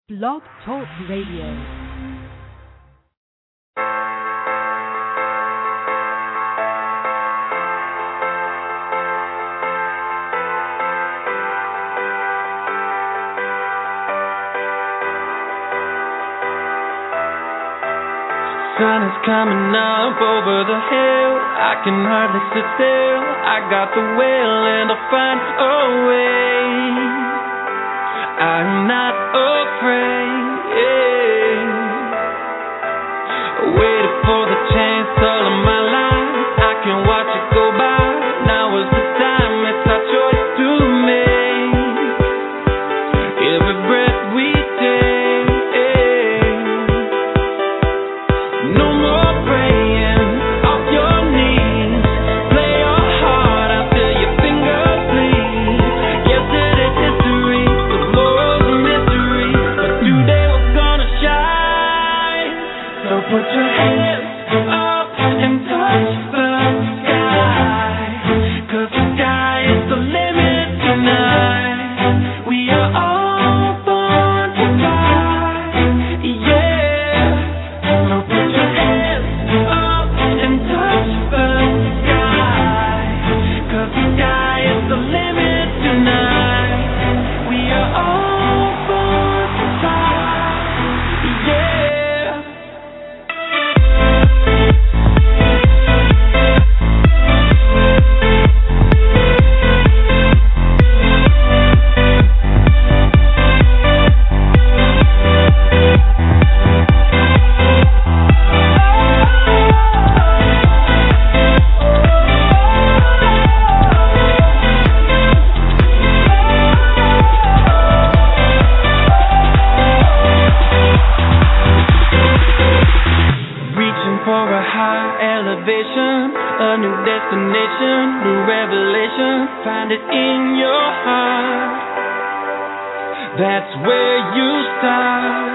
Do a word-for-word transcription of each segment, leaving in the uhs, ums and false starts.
Blog Talk Radio. Sun is coming up over the hill. I can hardly sit still. I got the will and I'll find a way. I'm not afraid. Waited for the chance all of my life. I can watch it go by. Now is the time. It's our choice to make. Every breath we take. Put your hands up and touch the sky, 'cause the sky is the limit tonight. We are all born to fly, yeah. So put your hands up and touch the sky, 'cause the sky is the limit tonight. We are all born to fly, yeah. A new destination, new revelation. Find it in your heart. That's where you start.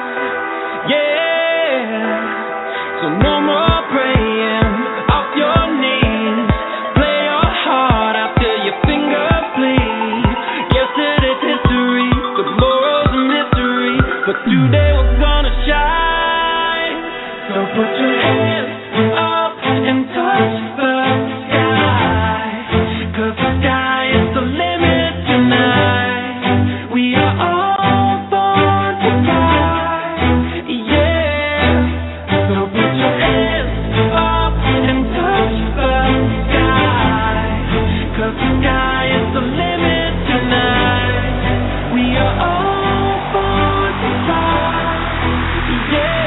Yeah. So no more praying off your knees. Play your heart out till your fingers bleed. Yesterday's history, tomorrow's a mystery, but today we're gonna shine. So put your hands up and touch the sky, 'cause the sky is the limit tonight. We are all born to fly, yeah. So put your hands up and touch the sky, 'cause the sky is the limit tonight. We are all born to fly, yeah.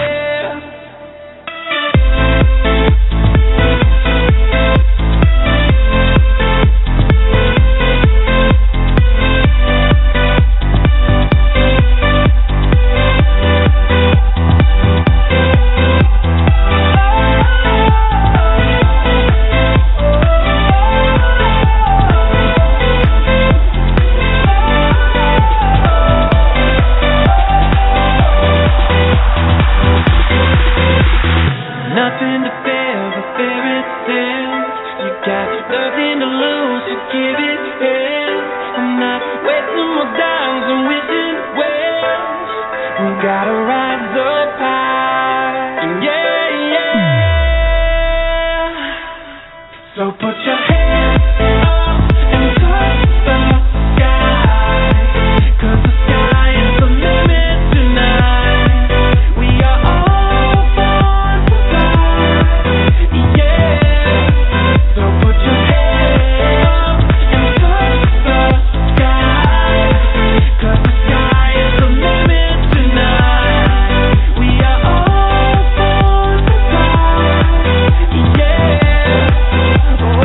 Nothing to fear, but fear itself. You got nothing to lose, so give it hell. I'm not wasting more dimes and wishing wells. We gotta rise up high, yeah, yeah. So put your hands up and touch the sky, 'cause the sky is the limit tonight. We are all born to fly, yeah. So put your hands up and touch the sky, 'cause the sky is the limit tonight. We are all born to fly, yeah. Oh,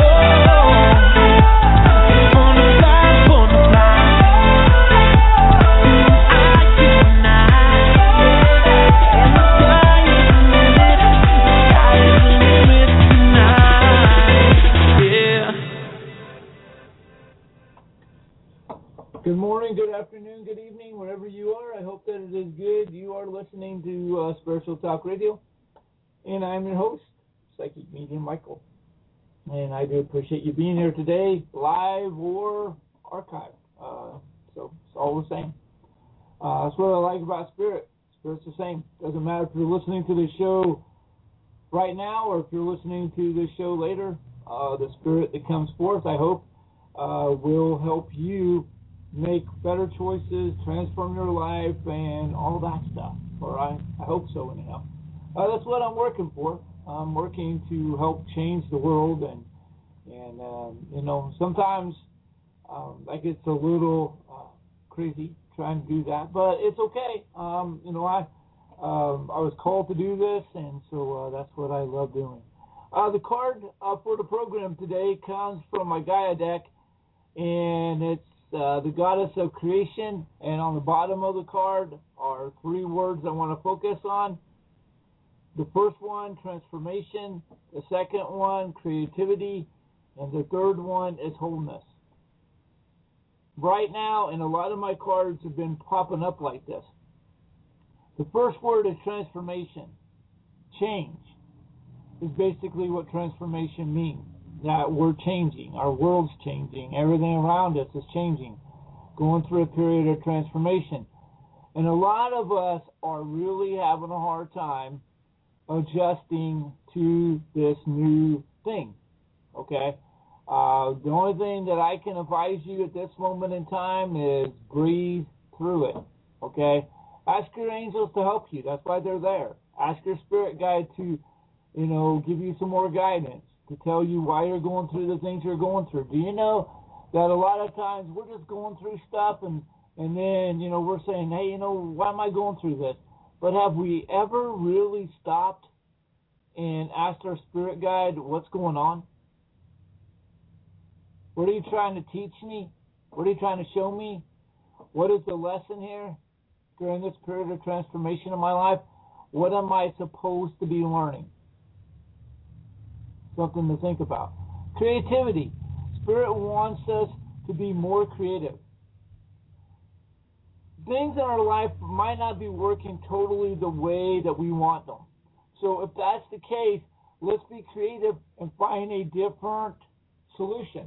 born to fly, born to fly. I unite, and the sky is the limit. The sky is the limit tonight, yeah. Good morning, good afternoon, good evening, wherever you are. I hope that it is good. You are listening to uh, Spiritual Talk Radio, and I'm your host, Psychic Medium Michael. And I do appreciate you being here today, live or archived. Uh, so it's all the same. Uh, that's what I like about Spirit. Spirit's the same. Doesn't matter if you're listening to the show right now or if you're listening to the show later. Uh, the Spirit that comes forth, I hope, uh, will help you make better choices, transform your life, and all that stuff. All right? I hope so, anyhow. Uh, that's what I'm working for. I'm working to help change the world, and and um, you know, sometimes um, I get a little uh, crazy trying to do that, but it's okay. Um, you know, I um, I was called to do this, and so uh, that's what I love doing. Uh, the card uh, for the program today comes from my Gaia deck, and it's uh, the Goddess of Creation, and on the bottom of the card are three words I want to focus on. The first one, transformation. The second one, creativity. And the third one is wholeness. Right now, and a lot of my cards have been popping up like this. The first word is transformation. Change is basically what transformation means. That we're changing. Our world's changing. Everything around us is changing. Going through a period of transformation. And a lot of us are really having a hard time adjusting to this new thing, okay? Uh, the only thing that I can advise you at this moment in time is breathe through it, okay? Ask your angels to help you. That's why they're there. Ask your spirit guide to, you know, give you some more guidance, to tell you why you're going through the things you're going through. Do you know that a lot of times we're just going through stuff and, and then, you know, we're saying, hey, you know, why am I going through this? But have we ever really stopped and asked our spirit guide what's going on? What are you trying to teach me? What are you trying to show me? What is the lesson here during this period of transformation in my life? What am I supposed to be learning? Something to think about. Creativity. Spirit wants us to be more creative. Things in our life might not be working totally the way that we want them. So if that's the case, let's be creative and find a different solution.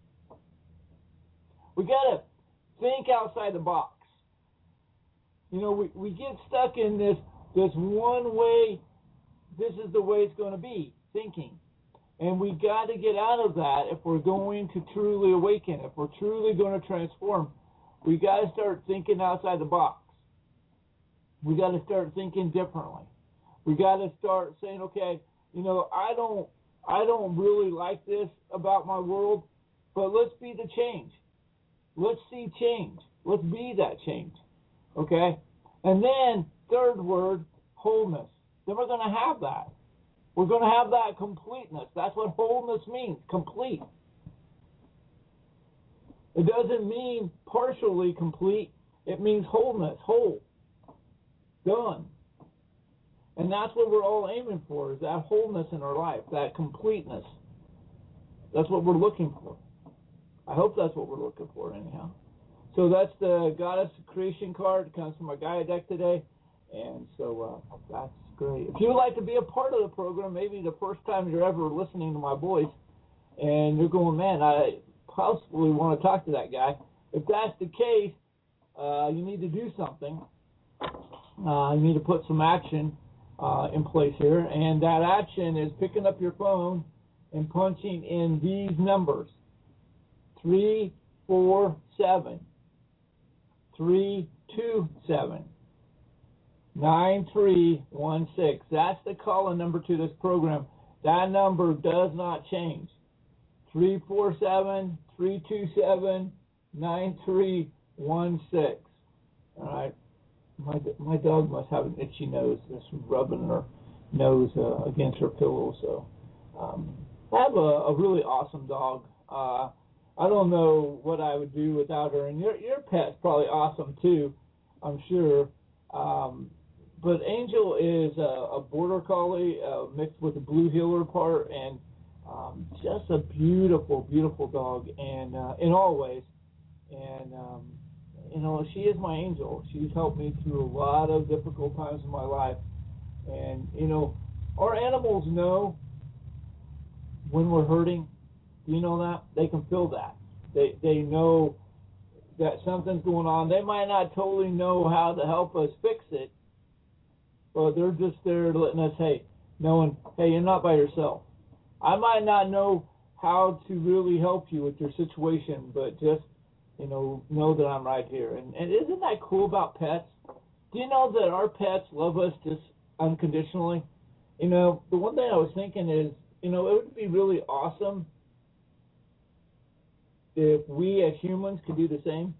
We got to think outside the box. You know, we, we get stuck in this, this one way, this is the way it's going to be, thinking. And we got to get out of that if we're going to truly awaken, if we're truly going to transform. We got to start thinking outside the box. We got to start thinking differently. We got to start saying, okay, you know, I don't, I don't really like this about my world, but let's be the change. Let's see change. Let's be that change. Okay? And then, third word, wholeness. Then we're going to have that. We're going to have that completeness. That's what wholeness means, complete. It doesn't mean partially complete. It means wholeness, whole, done. And that's what we're all aiming for, is that wholeness in our life, that completeness. That's what we're looking for. I hope that's what we're looking for anyhow. So that's the Goddess of Creation card. It comes from my Gaia deck today. And so uh, that's great. If you would like to be a part of the program, maybe the first time you're ever listening to my voice, and you're going, man, I possibly want to talk to that guy. If that's the case, uh, you need to do something. Uh, you need to put some action uh, in place here. And that action is picking up your phone and punching in these numbers. three four seven, three two seven, nine three one six. That's the call-in number to this program. That number does not change. three four seven, three two seven, nine three one six. All right. My my dog must have an itchy nose. That's rubbing her nose uh, against her pillow. So um, I have a, a really awesome dog. Uh, I don't know what I would do without her. And your your pet's probably awesome too, I'm sure. Um, but Angel is a, a border collie uh, mixed with a blue heeler part, and um, just a beautiful, beautiful dog, and uh, in all ways. And um, you know, she is my angel. She's helped me through a lot of difficult times in my life. And you know, our animals know when we're hurting. You know that? They can feel that. They they know that something's going on. They might not totally know how to help us fix it, but they're just there letting us, hey, knowing, hey, you're not by yourself. I might not know how to really help you with your situation, but just, you know, know that I'm right here. And, and isn't that cool about pets? Do you know that our pets love us just unconditionally? You know, the one thing I was thinking is, you know, it would be really awesome if we as humans could do the same.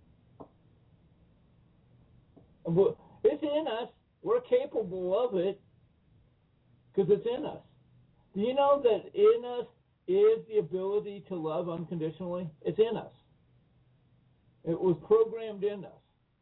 It's in us. We're capable of it because it's in us. Do you know that in us is the ability to love unconditionally? It's in us. It was programmed in us.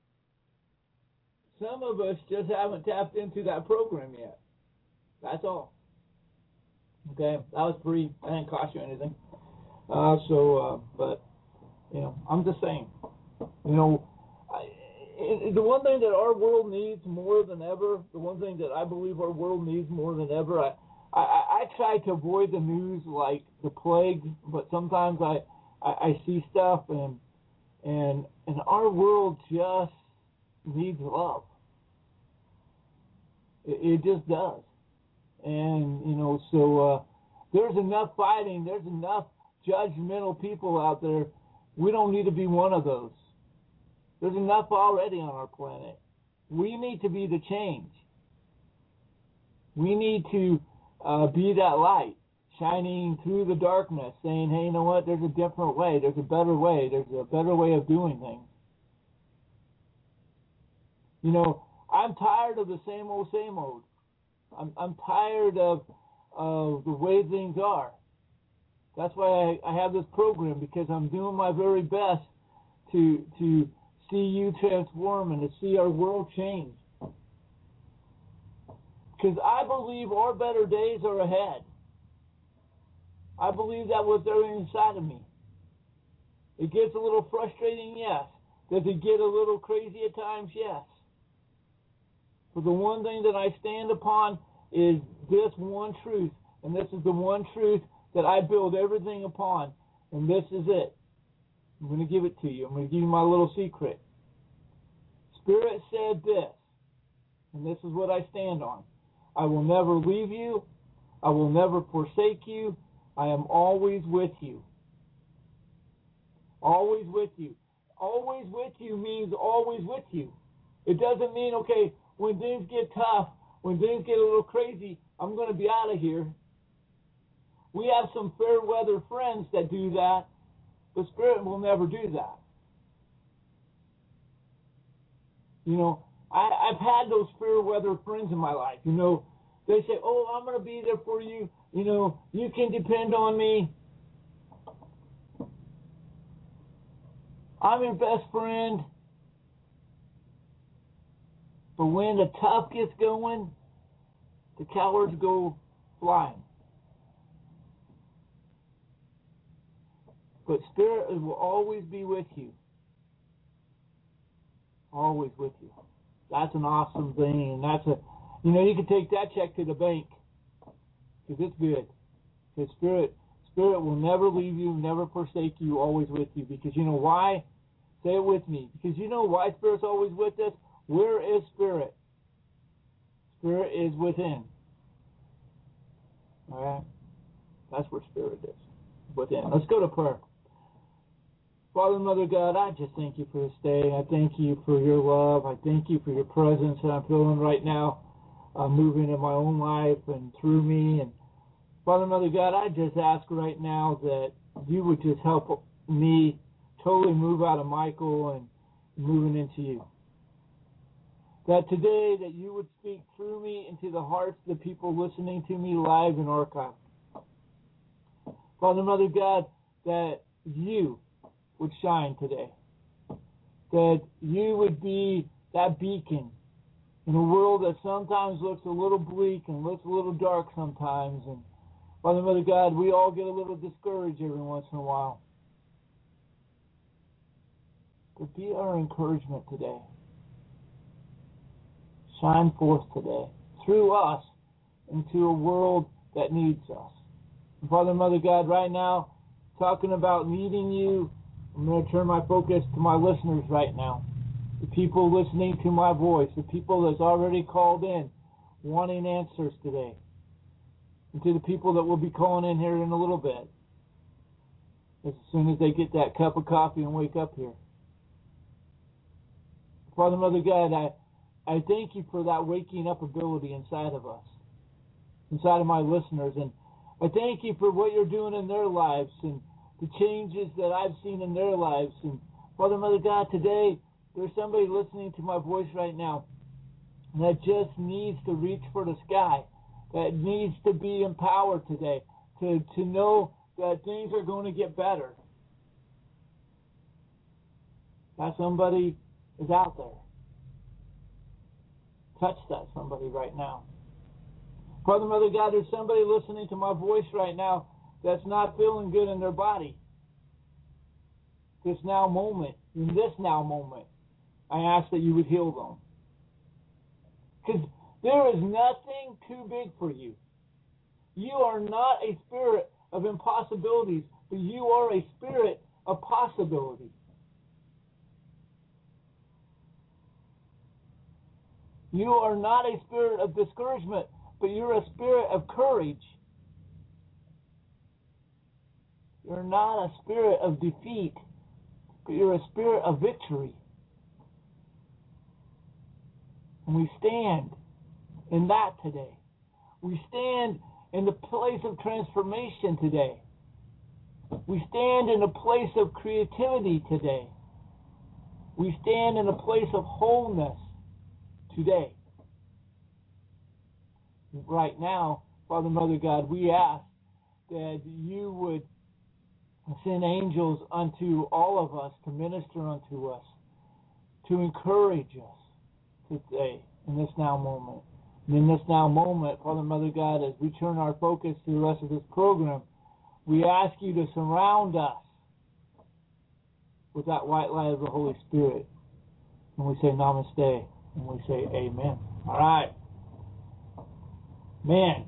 Some of us just haven't tapped into that program yet. That's all. Okay, that was free. I didn't cost you anything. Uh, so, uh, but, you know, I'm just saying. You know, I, it, the one thing that our world needs more than ever, the one thing that I believe our world needs more than ever, I, I, I try to avoid the news like the plague, but sometimes I, I, I see stuff, and and and our world just needs love. It, it just does. And, you know, so uh, there's enough fighting, there's enough judgmental people out there. We don't need to be one of those. There's enough already on our planet. We need to be the change. We need to uh, be that light, shining through the darkness, saying, hey, you know what, there's a different way, there's a better way, there's a better way of doing things. You know, I'm tired of the same old, same old. I'm, I'm tired of, of the way things are. That's why I, I have this program, because I'm doing my very best to to see you transform and to see our world change. Because I believe our better days are ahead. I believe that was there inside of me. It gets a little frustrating, yes. Does it get a little crazy at times? Yes. But the one thing that I stand upon is this one truth, and this is the one truth that I build everything upon, and this is it. I'm going to give it to you. I'm going to give you my little secret. Spirit said this, and this is what I stand on. I will never leave you. I will never forsake you. I am always with you. Always with you. Always with you means always with you. It doesn't mean, okay, when things get tough, when things get a little crazy, I'm going to be out of here. We have some fair weather friends that do that, but Spirit will never do that. You know, I, I've had those fair weather friends in my life. You know, they say, oh, I'm going to be there for you. You know, you can depend on me. I'm your best friend. But when the tough gets going, the cowards go flying. But Spirit will always be with you. Always with you. That's an awesome thing. And that's a, you know, you can take that check to the bank. Because it's good. Because Spirit, Spirit will never leave you, never forsake you, always with you. Because you know why? Say it with me. Because you know why Spirit's always with us? Where is Spirit? Spirit is within. All right? That's where Spirit is. Within. Let's go to prayer. Father, Mother God, I just thank you for this day. I thank you for your love. I thank you for your presence that I'm feeling right now, uh, moving in my own life and through me. And Father, Mother God, I just ask right now that you would just help me totally move out of Michael and moving into you. That today that you would speak through me into the hearts of the people listening to me live and archived. Father, Mother God, that you would shine today. That you would be that beacon in a world that sometimes looks a little bleak and looks a little dark sometimes. And Father, Mother God, we all get a little discouraged every once in a while. But be our encouragement today. Shine forth today through us into a world that needs us. And Father, Mother God, right now, talking about needing you, I'm going to turn my focus to my listeners right now. The people listening to my voice, the people that's already called in, wanting answers today. And to the people that will be calling in here in a little bit, as soon as they get that cup of coffee and wake up here. Father, Mother God, I, I thank you for that waking up ability inside of us, inside of my listeners. And I thank you for what you're doing in their lives and the changes that I've seen in their lives. And Father, Mother God, today there's somebody listening to my voice right now that just needs to reach for the sky, that needs to be empowered today, to, to know that things are going to get better. That somebody is out there. Touch that somebody right now. Father, Mother God, there's somebody listening to my voice right now that's not feeling good in their body. This now moment, in this now moment, I ask that you would heal them. Because there is nothing too big for you. You are not a spirit of impossibilities, but you are a spirit of possibility. You are not a spirit of discouragement, but you're a spirit of courage. You're not a spirit of defeat, but you're a spirit of victory. And we stand in that today. We stand in the place of transformation today. We stand in a place of creativity today. We stand in a place of wholeness today. Right now, Father, Mother God, we ask that you would send angels unto all of us to minister unto us, to encourage us today in this now moment. And in this now moment, Father, Mother God, as we turn our focus to the rest of this program, we ask you to surround us with that white light of the Holy Spirit. And we say namaste, and we say amen. All right. Man,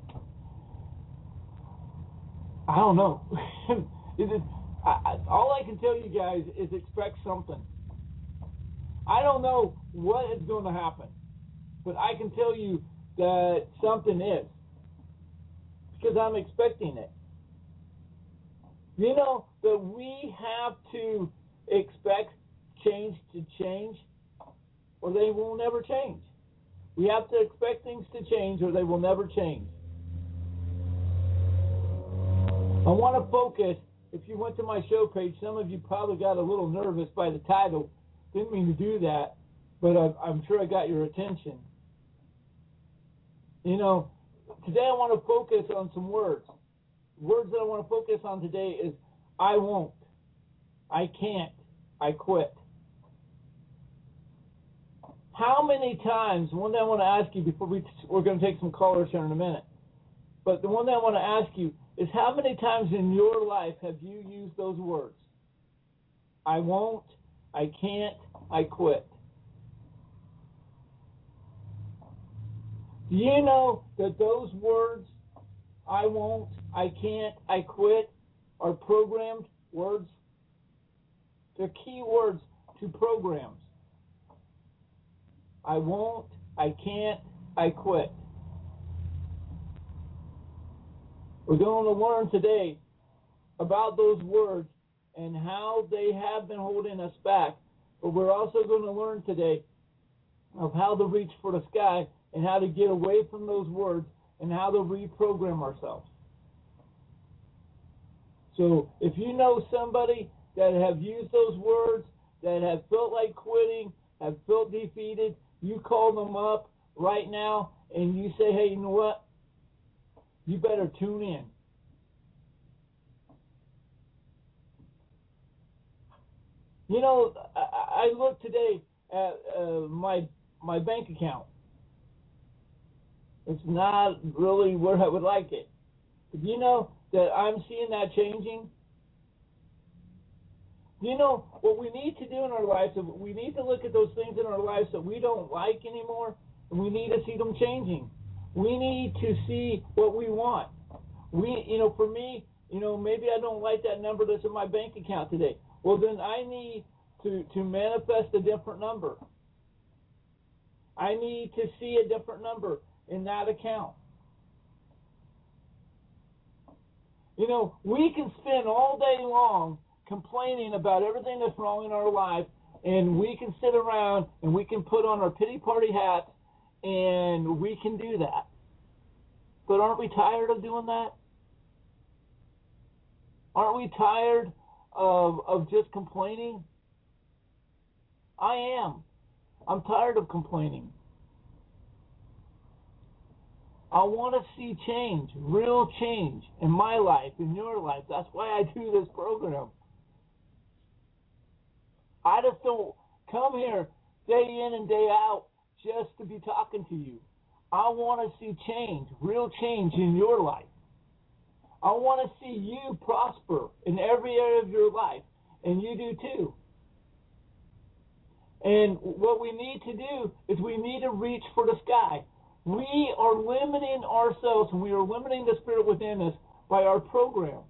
I don't know. it is, I, I, all I can tell you guys is expect something. I don't know what is going to happen, but I can tell you that something is, because I'm expecting it. You know that we have to expect change to change, or they will never change. We have to expect things to change, or they will never change. I want to focus. If you went to my show page, some of you probably got a little nervous by the title. Didn't mean to do that, but I, I'm sure I got your attention. You know, today I want to focus on some words. Words that I want to focus on today is I won't, I can't, I quit. How many times, one thing I want to ask you before we, we're going to take some callers here in a minute, but the one thing I want to ask you is how many times in your life have you used those words? I won't, I can't, I quit. Do you know that those words, I won't, I can't, I quit, are programmed words? They're key words to programs. I won't, I can't, I quit. We're going to learn today about those words and how they have been holding us back. But we're also going to learn today of how to reach for the sky and how to get away from those words and how to reprogram ourselves. So if you know somebody that have used those words, that have felt like quitting, have felt defeated, you call them up right now and you say, hey, you know what? You better tune in. You know, I, I look today at uh, my my bank account. It's not really where I would like it. But you know that I'm seeing that changing? You know, what we need to do in our lives, we need to look at those things in our lives that we don't like anymore, and we need to see them changing. We need to see what we want. We, you know, for me, you know, maybe I don't like that number that's in my bank account today. Well, then I need to, to manifest a different number. I need to see a different number in that account. You know, we can spend all day long complaining about everything that's wrong in our life, and we can sit around and we can put on our pity party hats, and we can do that. But aren't we tired of doing that? Aren't we tired of of just complaining? I am. I'm tired of complaining. I want to see change, real change in my life, in your life. That's why I do this program. I just don't come here day in and day out just to be talking to you. I want to see change, real change in your life. I want to see you prosper in every area of your life, and you do too. And what we need to do is we need to reach for the sky. We are limiting ourselves, and we are limiting the spirit within us by our programs.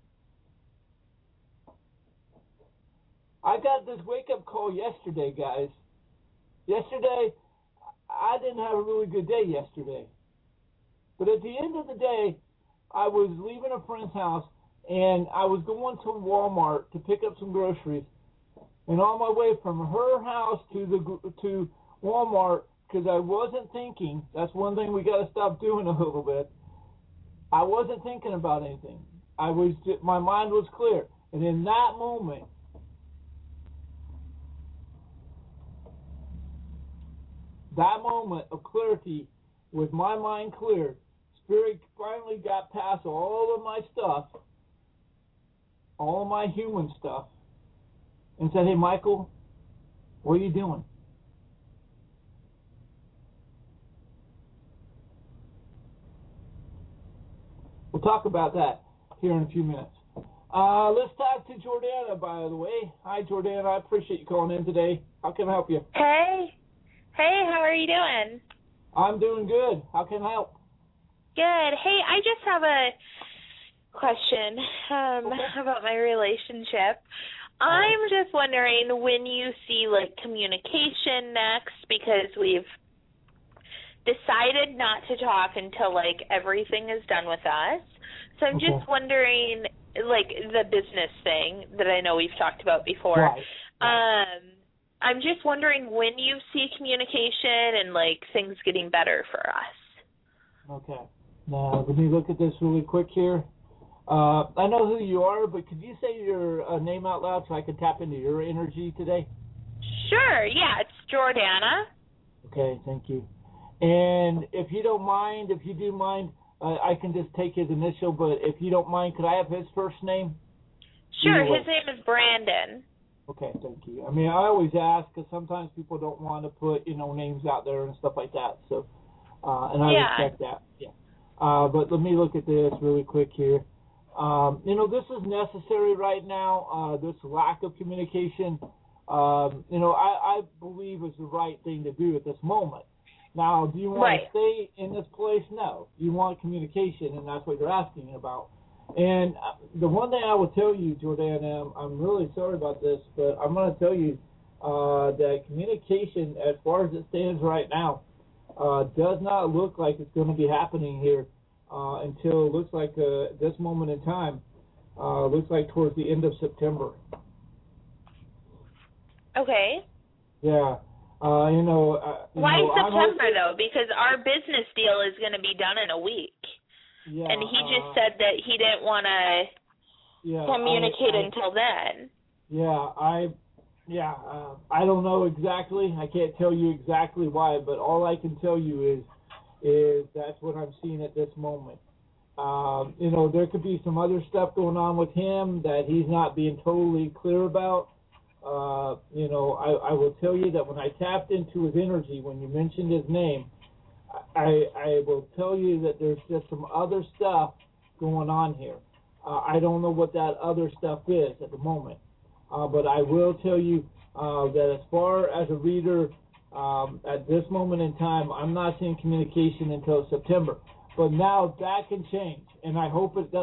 I got this wake-up call yesterday, guys. Yesterday, I didn't have a really good day yesterday. But at the end of the day, I was leaving a friend's house, and I was going to Walmart to pick up some groceries. And on my way from her house to the to Walmart, because I wasn't thinking, that's one thing we got to stop doing a little bit. I wasn't thinking about anything. I was just, my mind was clear. And in that moment, that moment of clarity, with my mind clear, Spirit finally got past all of my stuff, all of my human stuff, and said, hey, Michael, what are you doing? We'll talk about that here in a few minutes. Uh, let's talk to Jordana, by the way. Hi, Jordana. I appreciate you calling in today. How can I help you? Hey. Hey, how are you doing? I'm doing good. How can I help? Good. Hey, I just have a question um, Okay. about my relationship. I'm just wondering when you see, like, communication next, because we've decided not to talk until, like, everything is done with us. So I'm Okay. just wondering, like, the business thing that I know we've talked about before. Right. Um, I'm just wondering when you see communication and, like, things getting better for us. Okay. Now, let me look at this really quick here. Uh, I know who you are, but could you say your uh, name out loud so I can tap into your energy today? Sure, yeah, it's Jordana. Okay, thank you. And if you don't mind, if you do mind, uh, I can just take his initial, but if you don't mind, could I have his first name? Sure, Either way. his name is Brandon. Okay, thank you. I mean, I always ask because sometimes people don't want to put, you know, names out there and stuff like that. So, uh, and I Yeah. respect that. Yeah. Uh, but let me look at this really quick here. Um, you know, this is necessary right now. Uh, this lack of communication, um, you know, I, I believe is the right thing to do at this moment. Now, do you want Right. to stay in this place? No. You want communication, and that's what you're asking about. And uh, the one thing I will tell you, Jordana, I'm, I'm really sorry about this, but I'm going to tell you uh, that communication, as far as it stands right now, uh, does not look like it's going to be happening here uh, until it looks like uh, this moment in time, uh, looks like towards the end of September. Okay. Yeah. Uh, you know, uh, you Why know, I'm September, hoping- though? Because our business deal is going to be done in a week. Yeah, And he just uh, said that he didn't want to yeah, communicate I, I, until then. Yeah, I, yeah, uh, I don't know exactly. I can't tell you exactly why, but all I can tell you is, is that's what I'm seeing at this moment. Um, you know, there could be some other stuff going on with him that he's not being totally clear about. Uh, you know, I, I will tell you that when I tapped into his energy, when you mentioned his name, I, I will tell you that there's just some other stuff going on here. Uh, I don't know what that other stuff is at the moment. Uh, but I will tell you uh, that as far as a reader, um, at this moment in time, I'm not seeing communication until September. But now that can change, and I hope it does.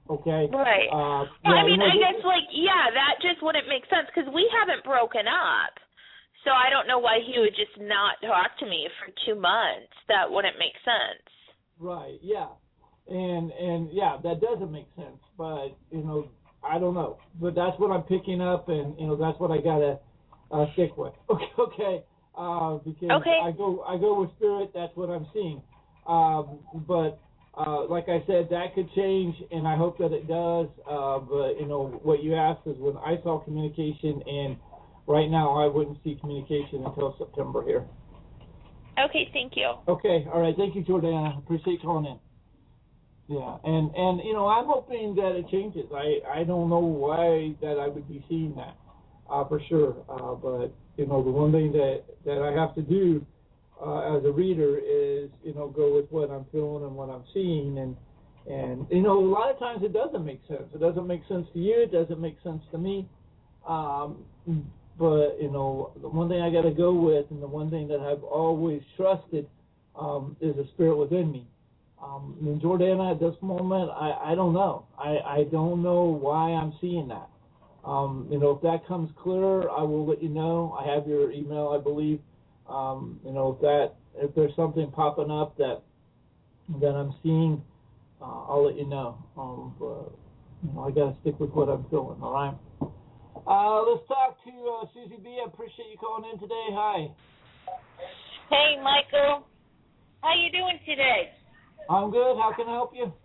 Okay. Right. Uh, well, yeah, I mean, you know, I guess this, like yeah, that just wouldn't make sense because we haven't broken up. So I don't know why he would just not talk to me for two months. That wouldn't make sense. right. Yeah. And and yeah, that doesn't make sense. But you know, I don't know. But that's what I'm picking up, and you know, that's what I gotta uh, stick with. Okay. Okay. Uh, because Okay. I go I go with spirit. That's what I'm seeing. Um, but uh, like I said, that could change, and I hope that it does. Uh, but you know, what you asked is when I saw communication, and right now I wouldn't see communication until September here. Okay. Thank you. Okay. All right. Thank you, Jordana. Appreciate calling in. Yeah, and and you know, I'm hoping that it changes. I I don't know why that I would be seeing that, uh, for sure. Uh, but you know, the one thing that that I have to do uh, as a reader is you know go with what I'm feeling and what I'm seeing, and and you know, a lot of times it doesn't make sense. It doesn't make sense to you. It doesn't make sense to me. Um, but you know, the one thing I got to go with, and the one thing that I've always trusted, um, is the spirit within me. Um, and Jordana, at this moment, I, I don't know. I, I don't know why I'm seeing that. Um, you know, if that comes clearer, I will let you know. I have your email, I believe. Um, you know, if that if there's something popping up that that I'm seeing, uh, I'll let you know. Um, but you know, I got to stick with what I'm feeling. All right. Uh, let's talk to uh, Susie B. I appreciate you calling in today. Hi. Hey, Michael. How you doing today? I'm good. How can I help you?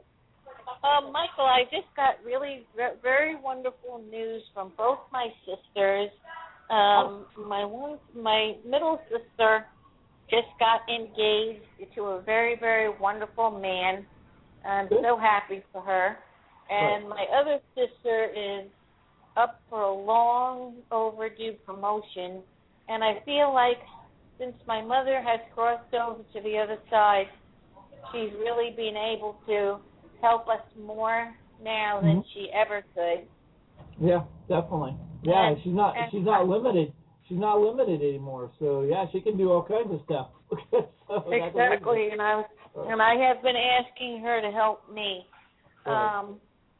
Um, Michael, I just got really very wonderful news from both my sisters. Um, my one, my middle sister just got engaged to a very, very wonderful man. I'm Good. so happy for her. And my other sister is up for a long overdue promotion. And I feel like since my mother has crossed over to the other side, she's really been able to help us more now than Mm-hmm. she ever could. Yeah, definitely. Yeah, And, she's not and, she's not limited. She's not limited anymore. So yeah, she can do all kinds of stuff. so exactly, and I was, and I have been asking her to help me. Right. Um,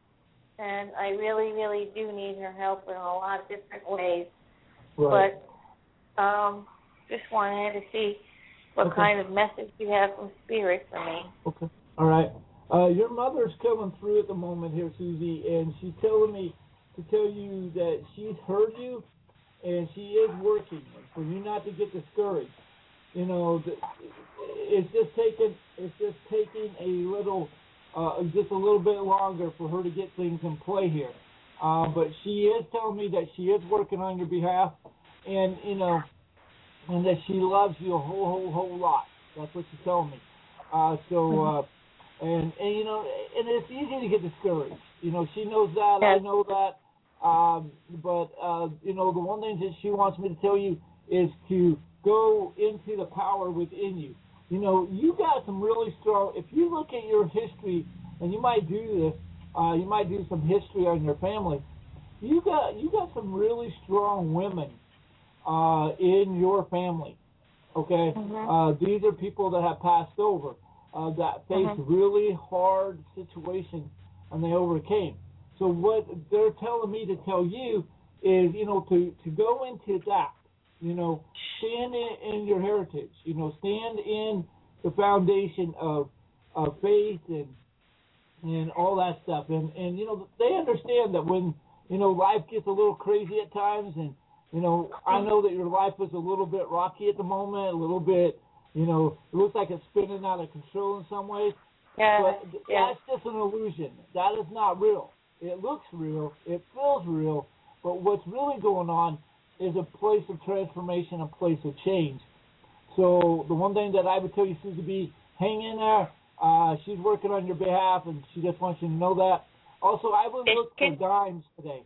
and I really, really do need her help in a lot of different ways. Right. But um, just wanted to see what Okay. kind of message you have from Spirit for me. Okay. All right. Uh, your mother's coming through at the moment here, Susie, and she's telling me to tell you that she's heard you and she is working for you not to get discouraged. You know, the, it's just taking it's just taking a little, uh, just a little bit longer for her to get things in play here. Uh, but she is telling me that she is working on your behalf, and you know, and that she loves you a whole, whole, whole lot. That's what she's telling me. Uh, so, uh, and, and, you know, and it's easy to get discouraged. You know, she knows that. I know that. Um, but, uh, you know, the one thing that she wants me to tell you is to go into the power within you. You know, you got some really strong, if you look at your history, and you might do this, uh, you might do some history on your family, you got, you got some really strong women Uh, in your family, okay? Mm-hmm. Uh, these are people that have passed over, uh, that faced Mm-hmm. really hard situations, and they overcame. So what they're telling me to tell you is, you know, to, to go into that, you know, stand in, in your heritage, you know, stand in the foundation of, of faith and and all that stuff. And, and, you know, they understand that when, you know, life gets a little crazy at times, and you know, I know that your life is a little bit rocky at the moment, a little bit, you know, it looks like it's spinning out of control in some ways. Yeah, but yeah. that's just an illusion. That is not real. It looks real. It feels real. But what's really going on is a place of transformation, a place of change. So the one thing that I would tell you, Susie B., hang in there. Uh, she's working on your behalf, and she just wants you to know that. Also, I would look for dimes today.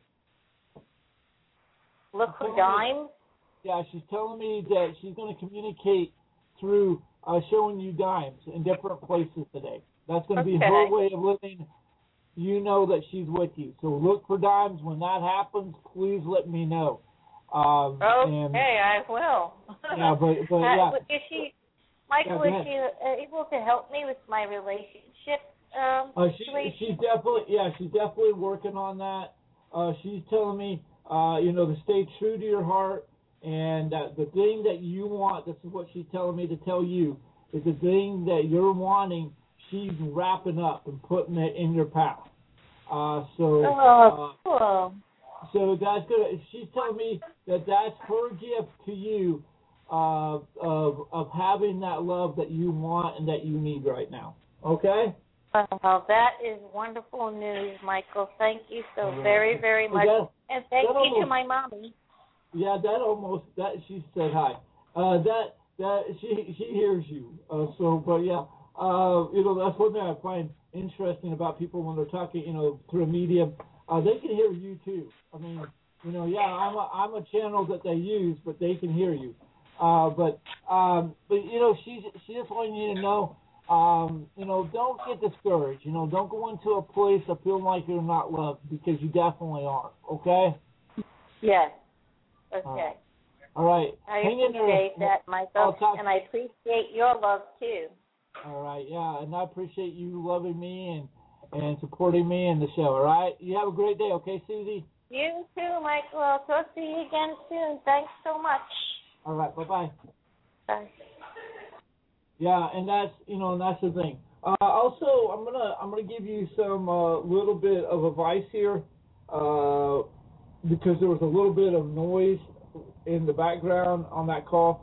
Look for dimes? Yeah, she's telling me that she's going to communicate through uh, showing you dimes in different places today. That's going to okay. be her way of letting you know that she's with you. So look for dimes. When that happens, please let me know. Um, okay, and, I will. Yeah, but, but yeah. Uh, is she, Michael, yeah, is she able to help me with my relationship Um, Uh, she, Tracy? she's definitely, yeah, she's definitely working on that. Uh, she's telling me, uh, you know, to stay true to your heart, and uh, the thing that you want, this is what she's telling me to tell you, is the thing that you're wanting, she's wrapping up and putting it in your path. Uh, so, Oh, uh, cool. so that's good. She's telling me that that's her gift to you, uh, of of having that love that you want and that you need right now. Okay? Well, that is wonderful news, Michael. Thank you so Right. very, very much. That, and thank that you almost, to my mommy. Yeah, that almost that she said hi. Uh, that that she she hears you. Uh, so, but yeah, uh, you know that's one thing I find interesting about people when they're talking, you know, through a medium. Uh, they can hear you too. I mean, you know, yeah, I'm a I'm a channel that they use, but they can hear you. Uh, but um, but you know, she's she just wanting you to know. Um, you know, don't get discouraged. You know, don't go into a place of feeling like you're not loved, because you definitely are. Okay. Yes. Okay. All right. I Hang in there. appreciate that, Michael, talk- and I appreciate your love too. All right. Yeah, and I appreciate you loving me and and supporting me in the show. All right. You have a great day. Okay, Susie. You too, Michael. I'll talk to you again soon. Thanks so much. All right. Bye bye. Bye. Yeah, and that's you know, and that's the thing. Uh, also, I'm gonna I'm gonna give you some uh, little bit of advice here, uh, because there was a little bit of noise in the background on that call.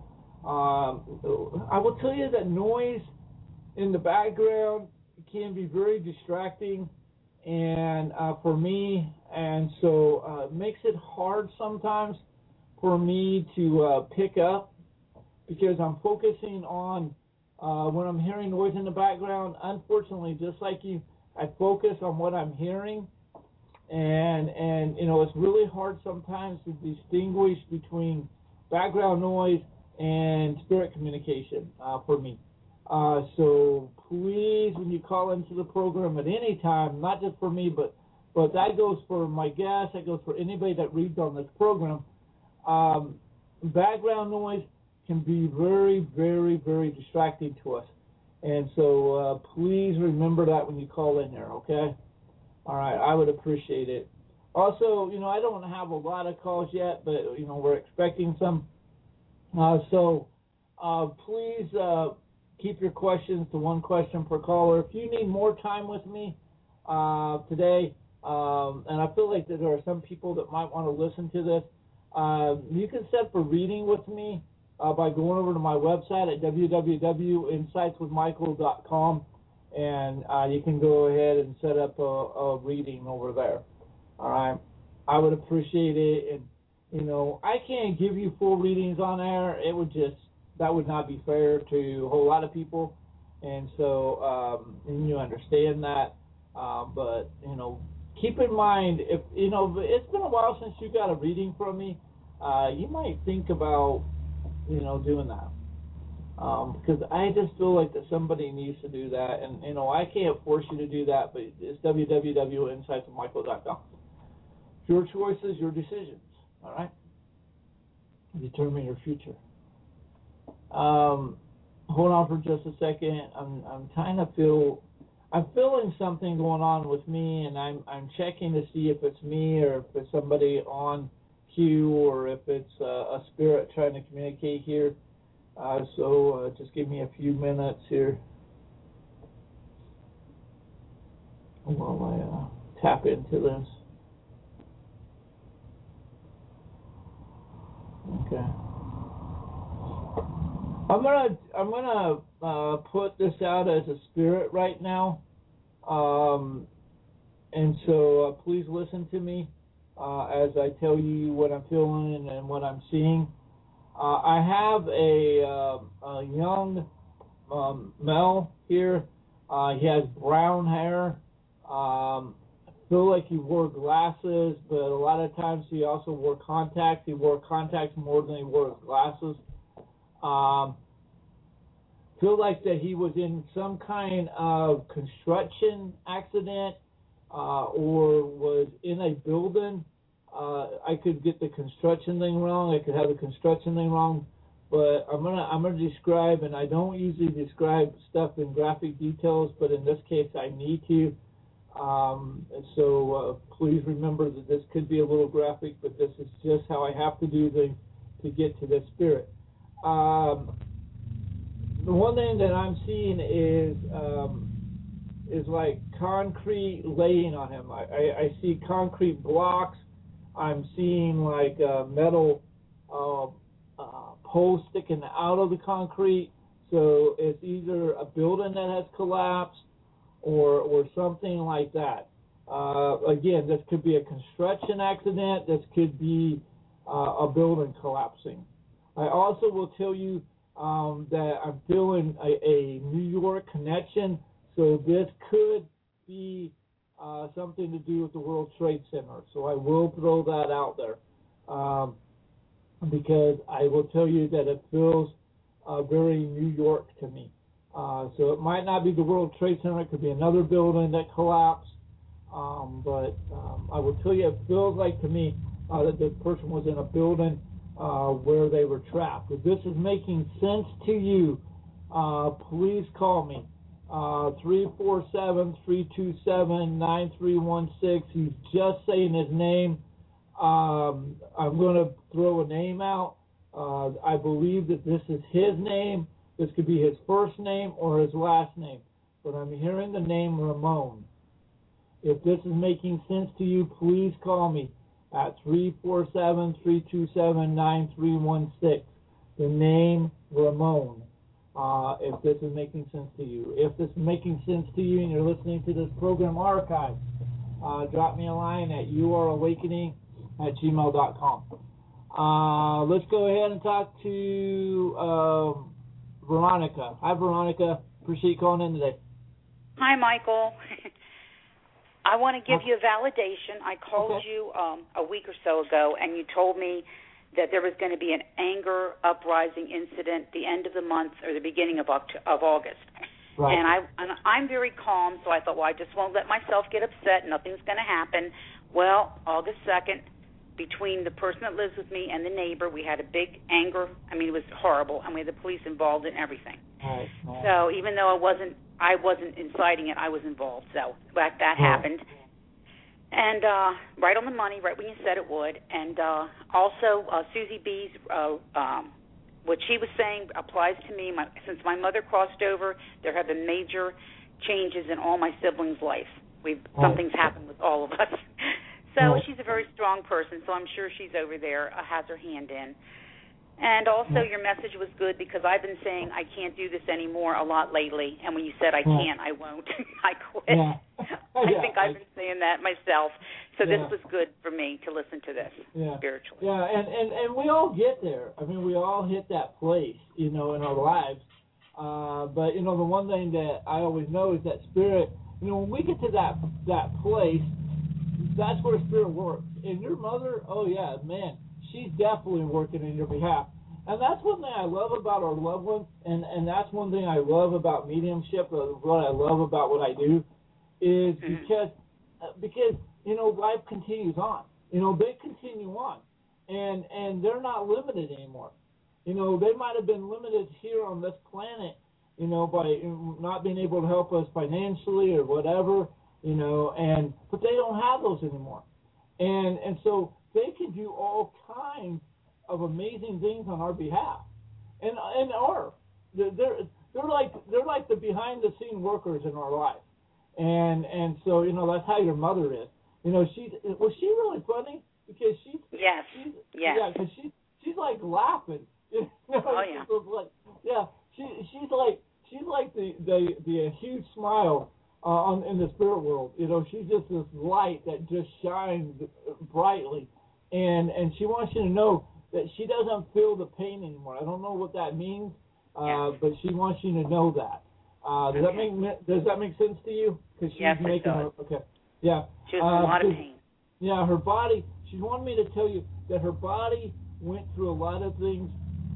Um, I will tell you that noise in the background can be very distracting, and uh, for me, and so uh, it makes it hard sometimes for me to uh, pick up, because I'm focusing on. Uh, when I'm hearing noise in the background, unfortunately, just like you, I focus on what I'm hearing, and and you know it's really hard sometimes to distinguish between background noise and spirit communication uh, for me. Uh, so please, when you call into the program at any time, not just for me, but but that goes for my guests, that goes for anybody that reads on this program. Um, background noise can be very, very, very distracting to us. And so uh, please remember that when you call in there, okay? All right, I would appreciate it. Also, you know, I don't have a lot of calls yet, but, you know, we're expecting some. Uh, so uh, please uh, keep your questions to one question per caller. If you need more time with me uh, today, um, and I feel like that there are some people that might want to listen to this, uh, you can set for reading with me. Uh, by going over to my website at w w w dot insights with michael dot com, and uh, you can go ahead and set up a, a reading over there. All right, I would appreciate it, and you know I can't give you full readings on air. It would just that would not be fair to a whole lot of people, and so um, and you understand that. Uh, but you know, keep in mind if you know it's been a while since you got a reading from me. Uh, you might think about you know, doing that. Um, because I just feel like that somebody needs to do that. And, you know, I can't force you to do that, but it's w w w dot insights with michael dot com. Your choices, your decisions, all right? Determine your future. Um, hold on for just a second. I'm I'm trying to feel, I'm feeling something going on with me, and I'm I'm checking to see if it's me or if it's somebody on cue or if it's uh, a spirit trying to communicate here. Uh, so uh, just give me a few minutes here while I uh, tap into this. Okay. I'm gonna I'm gonna uh, put this out as a spirit right now, um, and so uh, please listen to me uh, as I tell you what I'm feeling and, and what I'm seeing. Uh, I have a, uh, a young um, male here. Uh, he has brown hair. Um, I feel like he wore glasses, but a lot of times he also wore contacts. He wore contacts more than he wore his glasses. Um, feel like that he was in some kind of construction accident uh, or was in a building. Uh, I could get the construction thing wrong. I could have the construction thing wrong. but I'm gonna I'm gonna describe, and I don't usually describe stuff in graphic details, but in this case I need to. Um, so uh, please remember that this could be a little graphic, but this is just how I have to do things to get to this spirit. Um, the one thing that I'm seeing is um, is like concrete laying on him. I, I, I see concrete blocks. I'm seeing like uh, metal uh, uh, poles sticking out of the concrete. So it's either a building that has collapsed or or something like that. Uh, again, this could be a construction accident. This could be uh, a building collapsing. I also will tell you um, that I'm feeling a, a New York connection. So this could be uh, something to do with the World Trade Center. So I will throw that out there um, because I will tell you that it feels uh, very New York to me. Uh, so it might not be the World Trade Center. It could be another building that collapsed. Um, but um, I will tell you, it feels like to me uh, that this person was in a building uh, where they were trapped. If this is making sense to you, uh, please call me. Uh, three four seven, three two seven, nine three one six. He's just saying his name. Um, I'm going to throw a name out. Uh, I believe that this is his name. This could be his first name or his last name. But I'm hearing the name Ramon. If this is making sense to you, please call me at three four seven, three two seven, nine three one six. The name Ramon. Uh, if this is making sense to you. If this is making sense to you and you're listening to this program archive, uh, drop me a line at youareawakening at gmail dot com. Uh, let's go ahead and talk to um, Veronica. Hi, Veronica. Appreciate you calling in today. Hi, Michael. I want to give you a validation. I called Okay. you um, a week or so ago, and you told me that there was going to be an anger uprising incident the end of the month or the beginning of Oct- of August. Right. And, I, and I'm very calm, so I thought, well, I just won't let myself get upset. Nothing's going to happen. Well, August second, between the person that lives with me and the neighbor, we had a big anger. I mean, it was horrible, and we had the police involved in everything. Right, right. So even though I wasn't, I wasn't inciting it, I was involved. So that, that Right. happened. And uh, right on the money, right when you said it would. And uh, also, uh, Susie B's, uh, um, what she was saying applies to me. My, since my mother crossed over, there have been major changes in all my siblings' life. We've Right. Something's happened with all of us. So Right. she's a very strong person, so I'm sure she's over there, uh, has her hand in. And also, Right. your message was good because I've been saying I can't do this anymore a lot lately. And when you said I Yeah. can't, I won't, I quit. Yeah. I Yeah, think I've I- been saying that myself. So Yeah. this was good for me to listen to this Yeah. spiritually. Yeah, and, and, and we all get there. I mean, we all hit that place, you know, in our lives. Uh, but, you know, the one thing that I always know is that spirit, you know, when we get to that that place, that's where spirit works. And your mother, oh, yeah, man, she's definitely working in your behalf. And that's one thing I love about our loved ones, and, and that's one thing I love about mediumship, or what I love about what I do, is Mhm. because, uh, because you know, life continues on. You know, they continue on, and and they're not limited anymore. You know, they might have been limited here on this planet, you know, by not being able to help us financially or whatever, you know, and but they don't have those anymore. And and so they can do all kinds of amazing things on our behalf, and and are they're they're like they're like the behind the scene workers in our life, and and so you know that's how your mother is. You know, she's was she really funny because she's Yes. she's Yes. yeah because she she's like laughing. You know, Oh, yeah. she's like, yeah, she she's like she's like the the the huge smile uh, on in the spirit world. You know, she's just this light that just shines brightly, and and she wants you to know that she doesn't feel the pain anymore. I don't know what that means, uh, Yeah. but she wants you to know that. Uh, does Okay. that make does that make sense to you? Because she's Yes, it making does. a, okay, yeah. She was in Uh, a lot of because- pain. Yeah, her body. She wanted me to tell you that her body went through a lot of things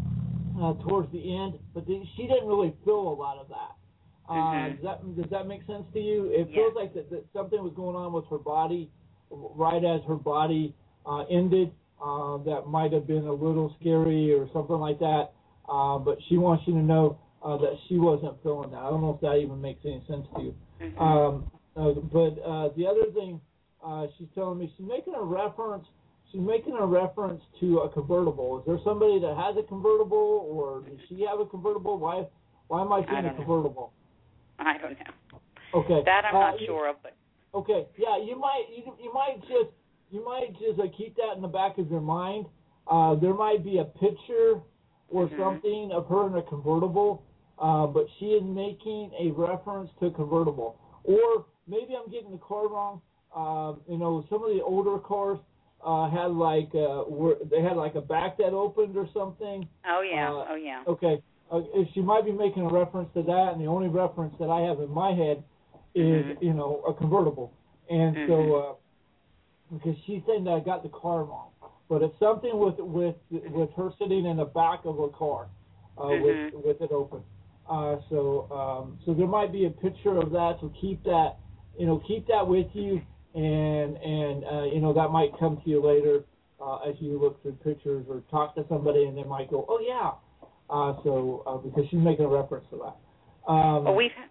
uh, towards the end, but the, she didn't really feel a lot of that. Uh, Mhm. does that does that make sense to you? It Yeah. feels like that, that something was going on with her body right as her body uh, ended. Uh, that might have been a little scary or something like that. uh, but she wants you to know uh, that she wasn't feeling that. I don't know if that even makes any sense to you. Mm-hmm. Um, uh, but uh, the other thing uh, she's telling me, she's making a reference. She's making a reference to a convertible. Is there somebody that has a convertible, or does she have a convertible? Why? Why am I seeing a convertible? Know. I don't know. Okay. That I'm uh, not sure of, but. Okay. Yeah, you might. You, you might just. You might just uh, keep that in the back of your mind. Uh, there might be a picture or mm-hmm. something of her in a convertible, uh, but she is making a reference to a convertible. Or maybe I'm getting the car wrong. Uh, you know, some of the older cars uh, had like uh, were, they had like a back that opened or something. Oh yeah. Uh, oh yeah. Okay. Uh, she might be making a reference to that, and the only reference that I have in my head is mm-hmm. you know a convertible, and mm-hmm. so. Uh, Because she's saying that I got the car wrong, but it's something with with with her sitting in the back of a car, uh, mm-hmm. with with it open. Uh, so um, so there might be a picture of that. So keep that, you know, keep that with you, and and uh, you know that might come to you later uh, as you look through pictures or talk to somebody, and they might go, oh yeah. Uh, so uh, because she's making a reference to that. Um, well, we've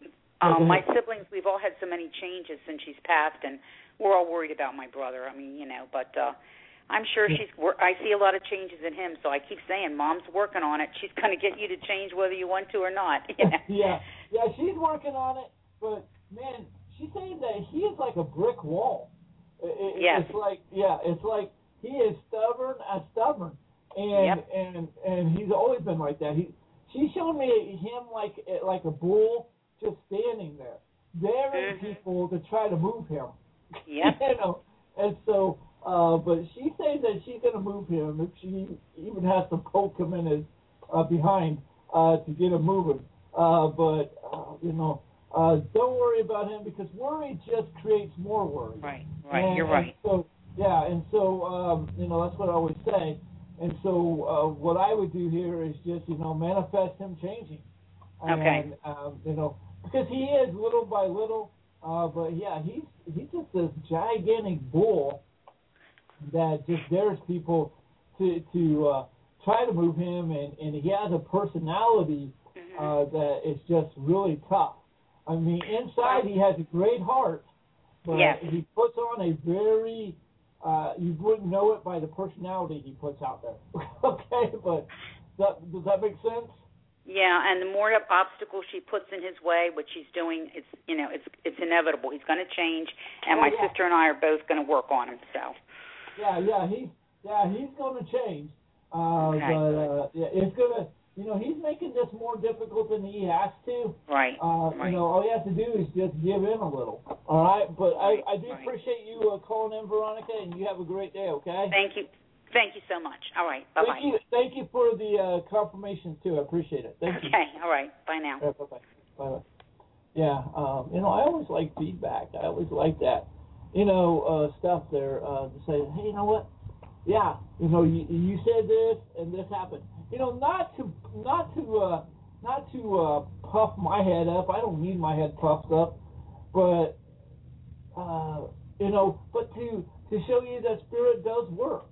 um, my siblings. We've all had so many changes since she's passed, and we're all worried about my brother. I mean, you know, but uh, I'm sure she's. I see a lot of changes in him, so I keep saying, Mom's working on it. She's going to get you to change whether you want to or not. You know? yeah, yeah, she's working on it. But man, she's saying that he is like a brick wall. It, yes. It's like, yeah, it's like he is stubborn as stubborn, and yep. and and he's always been like that. He she showed me him like like a bull just standing there, daring mm-hmm. people to try to move him. Yeah. you know, and so, uh, but she says that she's going to move him if she even has to poke him in his uh, behind uh, to get him moving. Uh, but uh, you know, uh, don't worry about him because worry just creates more worry. Right. Right. And, You're right. And so yeah, and so um, you know that's what I always say. And so uh, what I would do here is just you know manifest him changing. And, okay. Um, you know because he is little by little. Uh, but yeah, he's he's just this gigantic bull that just dares people to to uh, try to move him, and, and he has a personality uh, mm-hmm. that is just really tough. I mean, inside he has a great heart, but yes. he puts on a very uh, you wouldn't know it by the personality he puts out there. okay, but that, does that make sense? Yeah, and the more obstacles she puts in his way, which she's doing, it's you know, it's it's inevitable. He's going to change, and oh, my yeah. sister and I are both going to work on him. So. Yeah, yeah, he yeah he's going to change, uh, okay. but uh, yeah, it's gonna you know he's making this more difficult than he has to. Right. Uh, right. You know, all you have to do is just give in a little. All right, but right. I I do right. appreciate you uh, calling in, Veronica, and you have a great day. Okay. Thank you. Thank you so much. All right. Bye bye. Thank you. Thank you for the uh, confirmation too. I appreciate it. Thank okay. you. Okay. All right. Bye now. All right, bye bye. Bye bye. Yeah. Um, you know, I always like feedback. I always like that. You know, uh, stuff there uh, to say, hey, you know what? Yeah. You know, you, you said this and this happened. You know, not to not to uh, not to uh, puff my head up. I don't need my head puffed up, but uh, you know, but to to show you that spirit does work.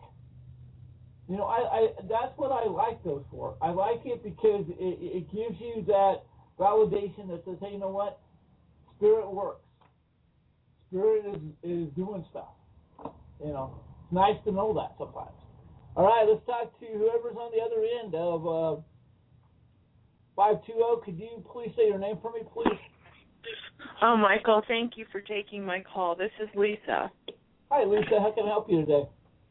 You know, I, I that's what I like those for. I like it because it, it gives you that validation that says, hey, you know what? Spirit works. Spirit is, is doing stuff. You know, it's nice to know that sometimes. All right, let's talk to whoever's on the other end of uh, five two zero. Could you please say your name for me, please? Oh, Michael, thank you for taking my call. This is Lisa. Hi, Lisa. How can I help you today?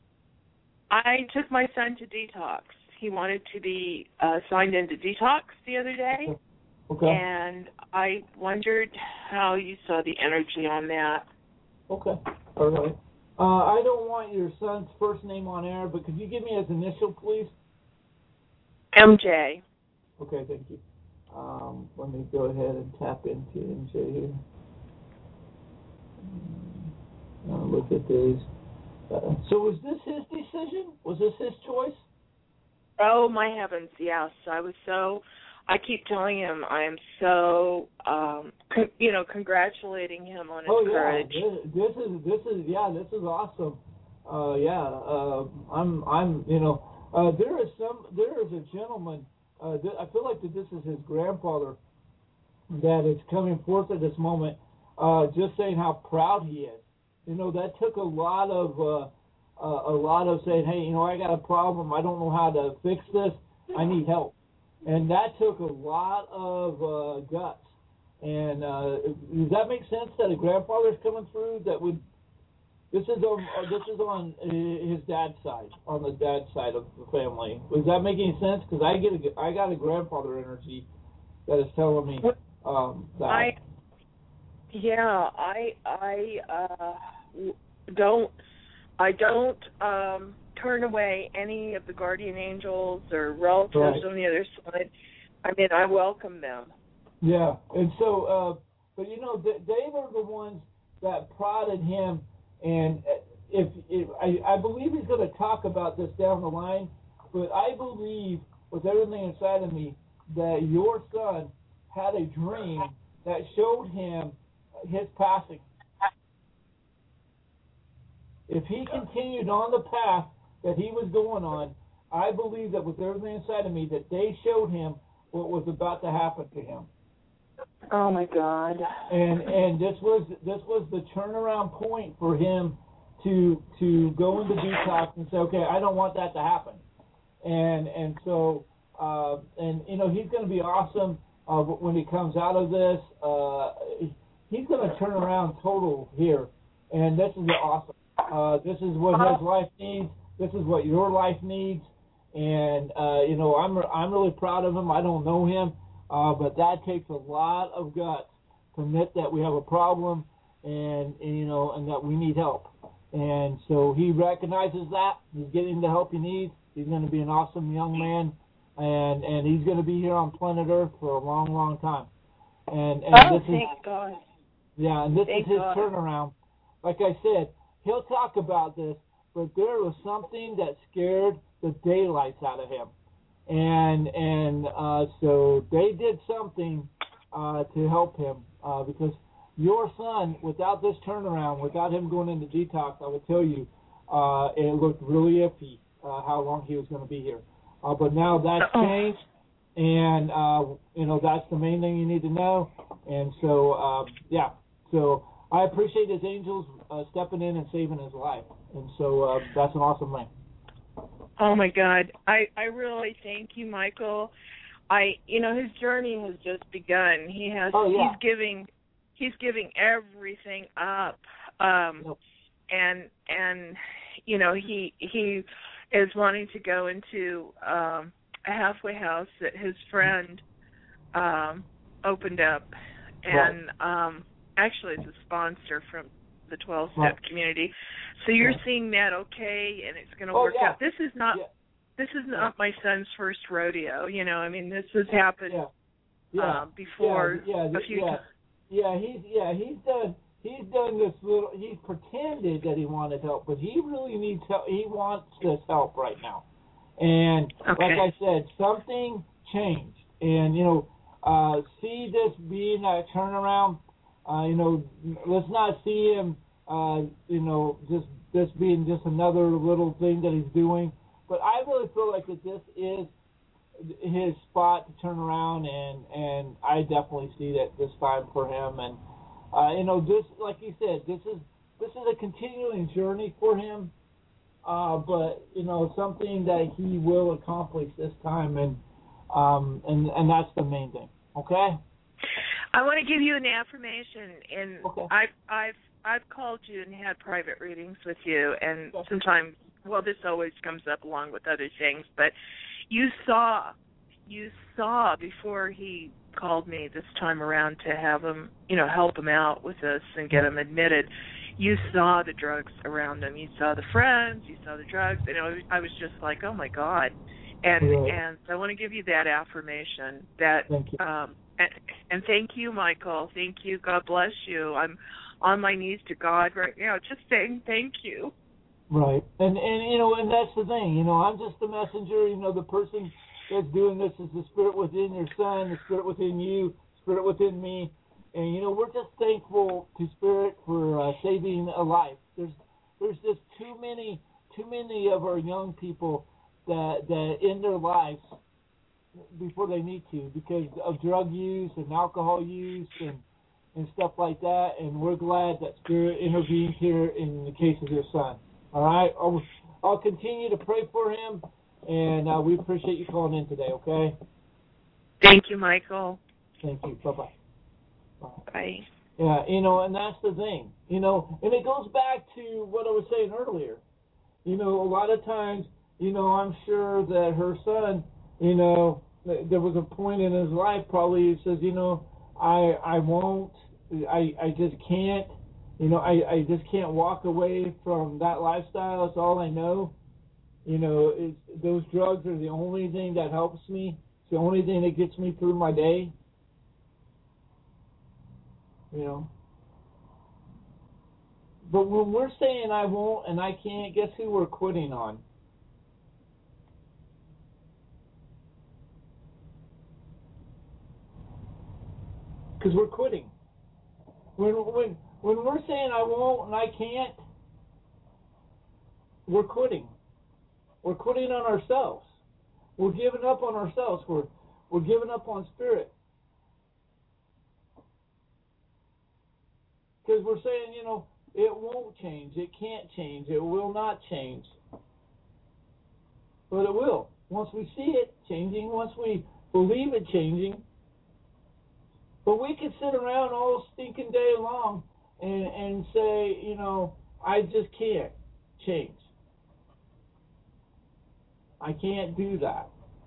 I took my son to detox. He wanted to be uh, signed into detox the other day, okay. and I wondered how you saw the energy on that. Okay, all right. Uh, I don't want your son's first name on air, but could you give me his initial, please? M J. Okay, thank you. Um, let me go ahead and tap into M J here. Uh, look at these. Uh, so was this his decision? Was this his choice? Oh, my heavens, yes. I was so, I keep telling him I am so, um, con- you know, congratulating him on his oh, courage. Yeah. This, this is, this is, yeah, this is awesome. Uh, yeah, uh, I'm, I'm, you know, uh, there is some, there is a gentleman uh, th- I feel like that this is his grandfather that is coming forth at this moment, uh, just saying how proud he is. You know, that took a lot of uh, uh, a lot of saying, hey, you know, I got a problem. I don't know how to fix this. I need help. And that took a lot of uh, guts. And uh, does that make sense that a grandfather's coming through that would? This is on uh, this is on his dad's side, on the dad's side of the family. Does that make any sense? Because I get a, I got a grandfather energy that is telling me um, that. I yeah, I I uh, don't I don't um, turn away any of the guardian angels or relatives right. on the other side. I mean, I welcome them. Yeah, and so, uh, but you know, they, they were the ones that prodded him. And if, if I, I believe he's going to talk about this down the line, but I believe with everything inside of me that your son had a dream that showed him his passing. If he continued on the path that he was going on, I believe that with everything inside of me that they showed him what was about to happen to him. Oh my God! And and this was this was the turnaround point for him to to go into detox and say, okay, I don't want that to happen. And and so uh, and you know he's going to be awesome uh, when he comes out of this. Uh, he's going to turn around total here, and this is awesome. Uh, this is what his life needs. This is what your life needs. And uh, you know I'm I'm really proud of him. I don't know him. Uh, but that takes a lot of guts to admit that we have a problem and, and you know and that we need help. And so he recognizes that. He's getting the help he needs. He's going to be an awesome young man, and and he's going to be here on planet Earth for a long, long time. And, and oh, this thank is, God. Yeah, and this thank is his God. turnaround. Like I said, he'll talk about this, but there was something that scared the daylights out of him. And and uh, so they did something uh, to help him uh, because your son, without this turnaround, without him going into detox, I would tell you, uh, it looked really iffy uh, how long he was going to be here. Uh, but now that's changed, and uh, you know that's the main thing you need to know. And so uh, yeah, so I appreciate his angels uh, stepping in and saving his life. And so uh, that's an awesome thing. Oh my God! I, I really thank you, Michael. I you know his journey has just begun. He has oh, yeah. he's giving he's giving everything up, um, yep. and and you know he he is wanting to go into um, a halfway house that his friend um, opened up, and right. um, actually it's a sponsor from the twelve-step right. community. So you're yeah. seeing that okay, and it's going to oh, work yeah. out. This is not yeah. this is not yeah. my son's first rodeo. You know, I mean, this has happened yeah. Yeah. Uh, before yeah. Yeah. a few yeah. times. Yeah, he's yeah he's done he's done this little. He's pretended that he wanted help, but he really needs help. He wants this help right now, and okay. like I said, something changed, and you know, uh, see this being a turnaround. Uh, you know, let's not see him. Uh, you know, just this being just another little thing that he's doing. But I really feel like that this is his spot to turn around, and, and I definitely see that this time for him. And uh, you know, this, like you said, this is this is a continuing journey for him. Uh, but you know, something that he will accomplish this time, and um, and and that's the main thing. Okay. I want to give you an affirmation, and okay. I've I've I've called you and had private readings with you, and okay. sometimes, well, this always comes up along with other things, but you saw, you saw before he called me this time around to have him, you know, help him out with this and get him admitted. You saw the drugs around him. You saw the friends. You saw the drugs. And I was, I was just like, oh my God. And right. and so I want to give you that affirmation. That thank you. Um, and, and thank you, Michael. Thank you. God bless you. I'm on my knees to God right now, just saying thank you. Right, and and you know, and that's the thing. You know, I'm just the messenger. You know, the person that's doing this is the spirit within your son, the spirit within you, spirit within me, and you know, we're just thankful to Spirit for uh, saving a life. There's there's just too many too many of our young people that that in their lives before they need to because of drug use and alcohol use and and stuff like that. And we're glad that Spirit intervened here in the case of your son. All right, I'll, I'll continue to pray for him, and uh, we appreciate you calling in today. Okay. Thank you, Michael. Thank you. Bye-bye. Bye. Bye. Yeah, you know, and that's the thing, you know, and it goes back to what I was saying earlier. You know, a lot of times, you know, I'm sure that her son, you know, there was a point in his life probably he says, you know, I I won't, I I just can't, you know, I, I just can't walk away from that lifestyle. It's all I know. You know, it's, those drugs are the only thing that helps me. It's the only thing that gets me through my day. You know. But when we're saying I won't and I can't, guess who we're quitting on? Because we're quitting. When when when we're saying I won't and I can't, we're quitting. We're quitting on ourselves. We're giving up on ourselves. We're we're giving up on Spirit. Because we're saying, you know, it won't change. It can't change. It will not change. But it will. Once we see it changing, once we believe it changing. But we could sit around all stinking day long and, and say, you know, I just can't change. I can't do that.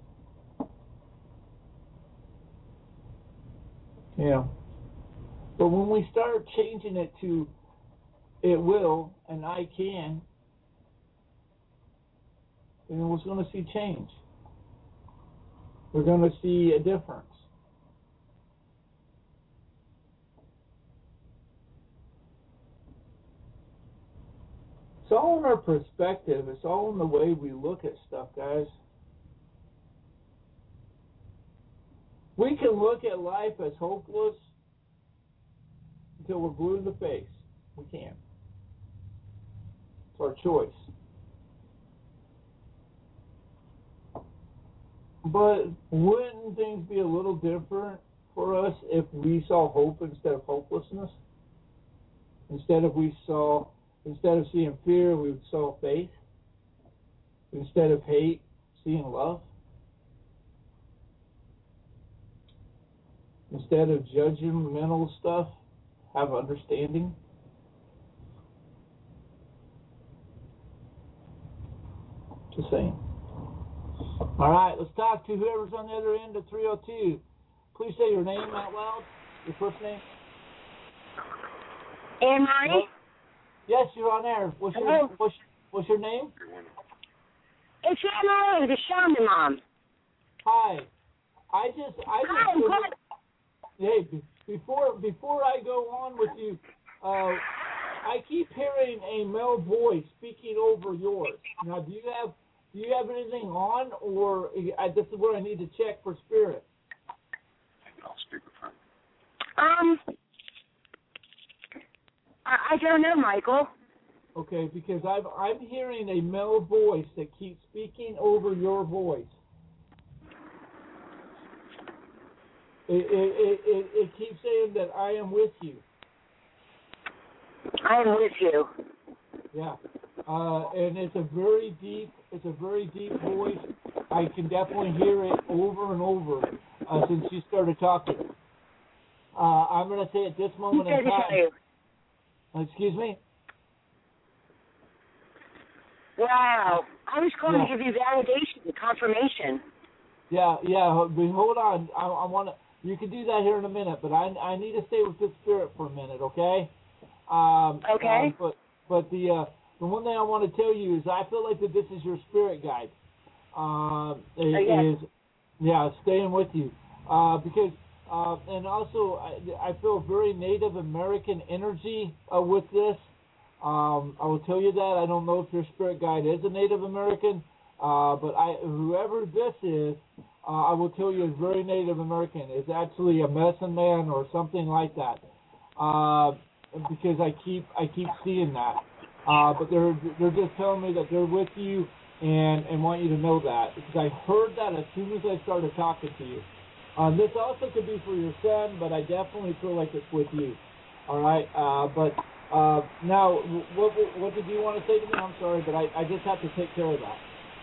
Yeah. But when we start changing it to it will and I can, then we're going to see change. We're going to see a difference. It's all in our perspective. It's all in the way we look at stuff, guys. We can look at life as hopeless until we're blue in the face. We can't. It's our choice. But wouldn't things be a little different for us if we saw hope instead of hopelessness? Instead of we saw, instead of seeing fear, we saw faith. Instead of hate, seeing love. Instead of judging mental stuff, have understanding. Just saying. All right, let's talk to whoever's on the other end of three oh two. Please say your name out loud. Your first name. Anne-Marie? Hello? Yes, you're on air. What's your, Hello? what's, what's your name? It's Anne-Marie, the shaman mom. Hi. I just, I just. Hi, I'm glad. Hey, be- before before I go on with you, uh, I keep hearing a male voice speaking over yours. Now, do you have do you have anything on, or I, this is where I need to check for spirit? I'll speak with him. Um, I, I don't know, Michael. Okay, because I've I'm hearing a male voice that keeps speaking over your voice. It, it, it, it, it keeps saying that I am with you. I am with you. Yeah, uh, and it's a very deep, it's a very deep voice. I can definitely hear it over and over uh, since you started talking. Uh, I'm going to say at this moment in time. Excuse me. Wow, I was calling Yeah. to give you validation, confirmation. Yeah, yeah. But hold on. I, I want to. You can do that here in a minute, but I I need to stay with this spirit for a minute, okay? Um, Okay. Uh, but but the uh, the one thing I want to tell you is I feel like that this is your spirit guide. Uh, it Oh, yes. is yeah, staying with you uh, because uh, and also I, I feel very Native American energy uh, with this. Um, I will tell you that I don't know if your spirit guide is a Native American, uh, but I whoever this is. Uh, I will tell you, is very Native American. It's actually a medicine man or something like that, uh, because I keep I keep seeing that. Uh, but they're they're just telling me that they're with you and and want you to know that because I heard that as soon as I started talking to you. Um, this also could be for your son, but I definitely feel like it's with you. All right, uh, but uh, now, what, what did you want to say to me? I'm sorry, but I, I just have to take care of that.